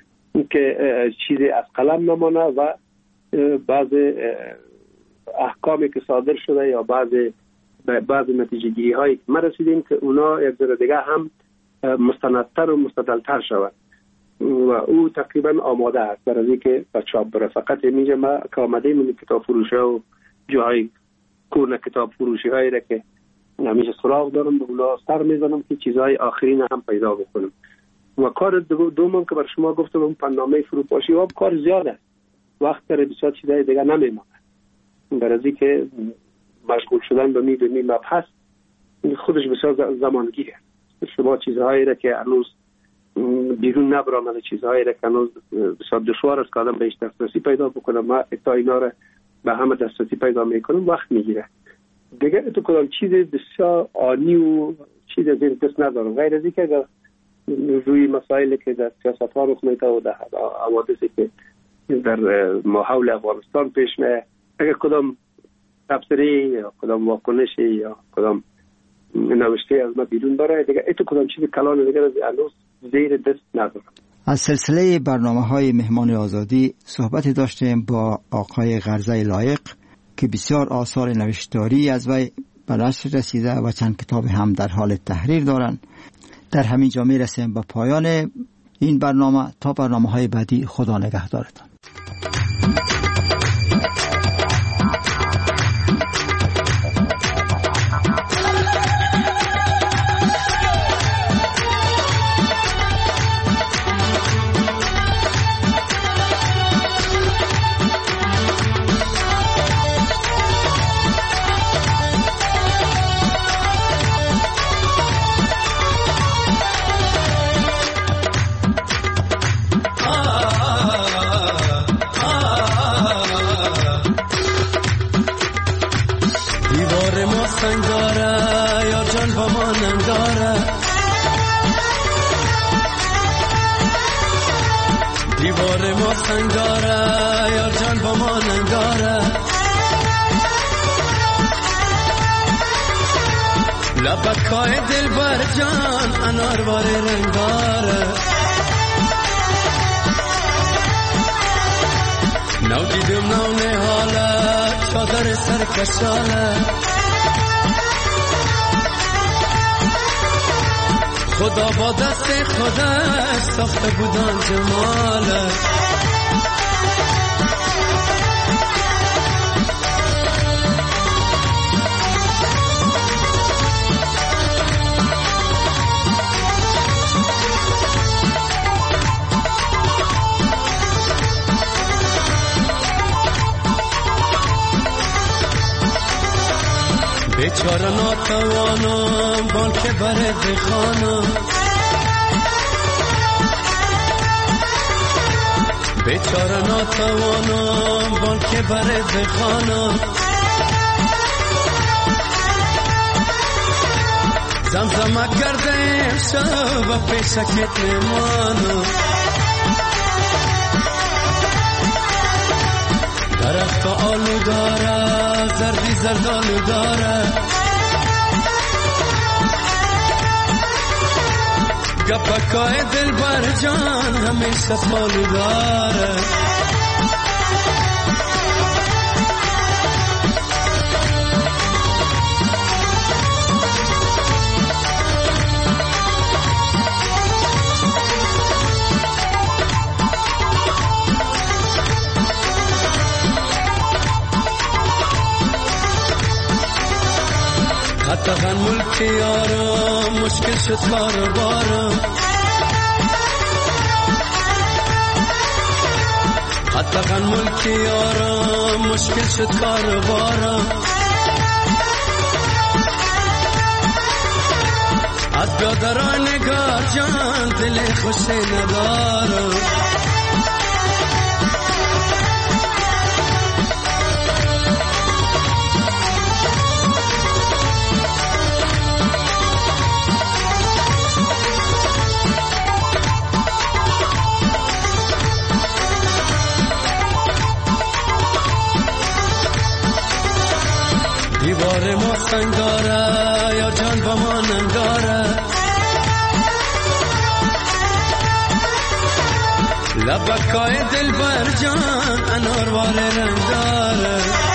که چیزی از قلم نمانه و بعض احکامی که صادر شده یا بعض بعض نتیجه گیری هایی که ما رسیدیم که اونا یک ذره دیگه هم مستندتر و مستدلتر شود و او تقریبا آماده است برای اینکه به چاپ بره. فقط میگه ما که آمده من کتاب فروشی و جای کورن کتاب فروشی هایی را که همیشه سراغ دارم به اونا سر میزنم که چیزهای آخرین هم پیدا بکنم. و کار دومم که بر شما گفتم اون پنامه فروپاشی و کار زیاد است، وقت داره بسیار چیزهای دیگه نمیمونه برای اینکه مشغول شدن به می به می مبحث خودش بسیار زمانگیره. شما چیزهایی را که هنوز بیرون نبرامده، چیزهایی را که هنوز بسیار دشوار است که آدم بهش دسترسی پیدا بکنه، ما تا اینا را به همه دسترسی پیدا میکنم وقت میگیره دیگه. تو کدام چیز بسیار آنی و چیز از این دست ندارم غیر از اینکه اگر روی مسائلی که در سیاست ها رخ میده و در حوادثی که در ماحول افغانستان پیش میاد، اگر کدام تبصره یا کدام واکنشی یا کدام نوشته از ما بیرون بره دیگه ایتو کدام چیز کلان دیگه از هنوز زیر دست ندارم. از سلسله برنامه های مهمان آزادی صحبتی داشتیم با آقای غرزه لایق که بسیار آثار نوشتاری از وی به نشر رسیده و چند کتاب هم در حال تحریر دارند. در همین جا میرسیم به پایان این برنامه. تا برنامه های بعدی خدا نگهدارتان. لبکای دل بر جان انار بار رنگاره نو دیدم نو نهاله چادر سرکشاله خدا با دست خودش ساخته بودن جماله بیچاره ناتوانم بان که بره بخانم بیچاره ناتوانم بان که بره بخانم زمزمه کرده امشب و پیشکت نمانم درخت آلو داره زردی زردالو داره گپکای دل بر جان همیشه پالو داره حتی ملک یارم مشکل شد کار بارم حتی ملک یارم مشکل شد کار بارم از بیادران نگار جان دل خوش ندارم دیوار ما سنگاره یا جان با ما ننگاره لبکای دل بر جان اناروار رنگ داره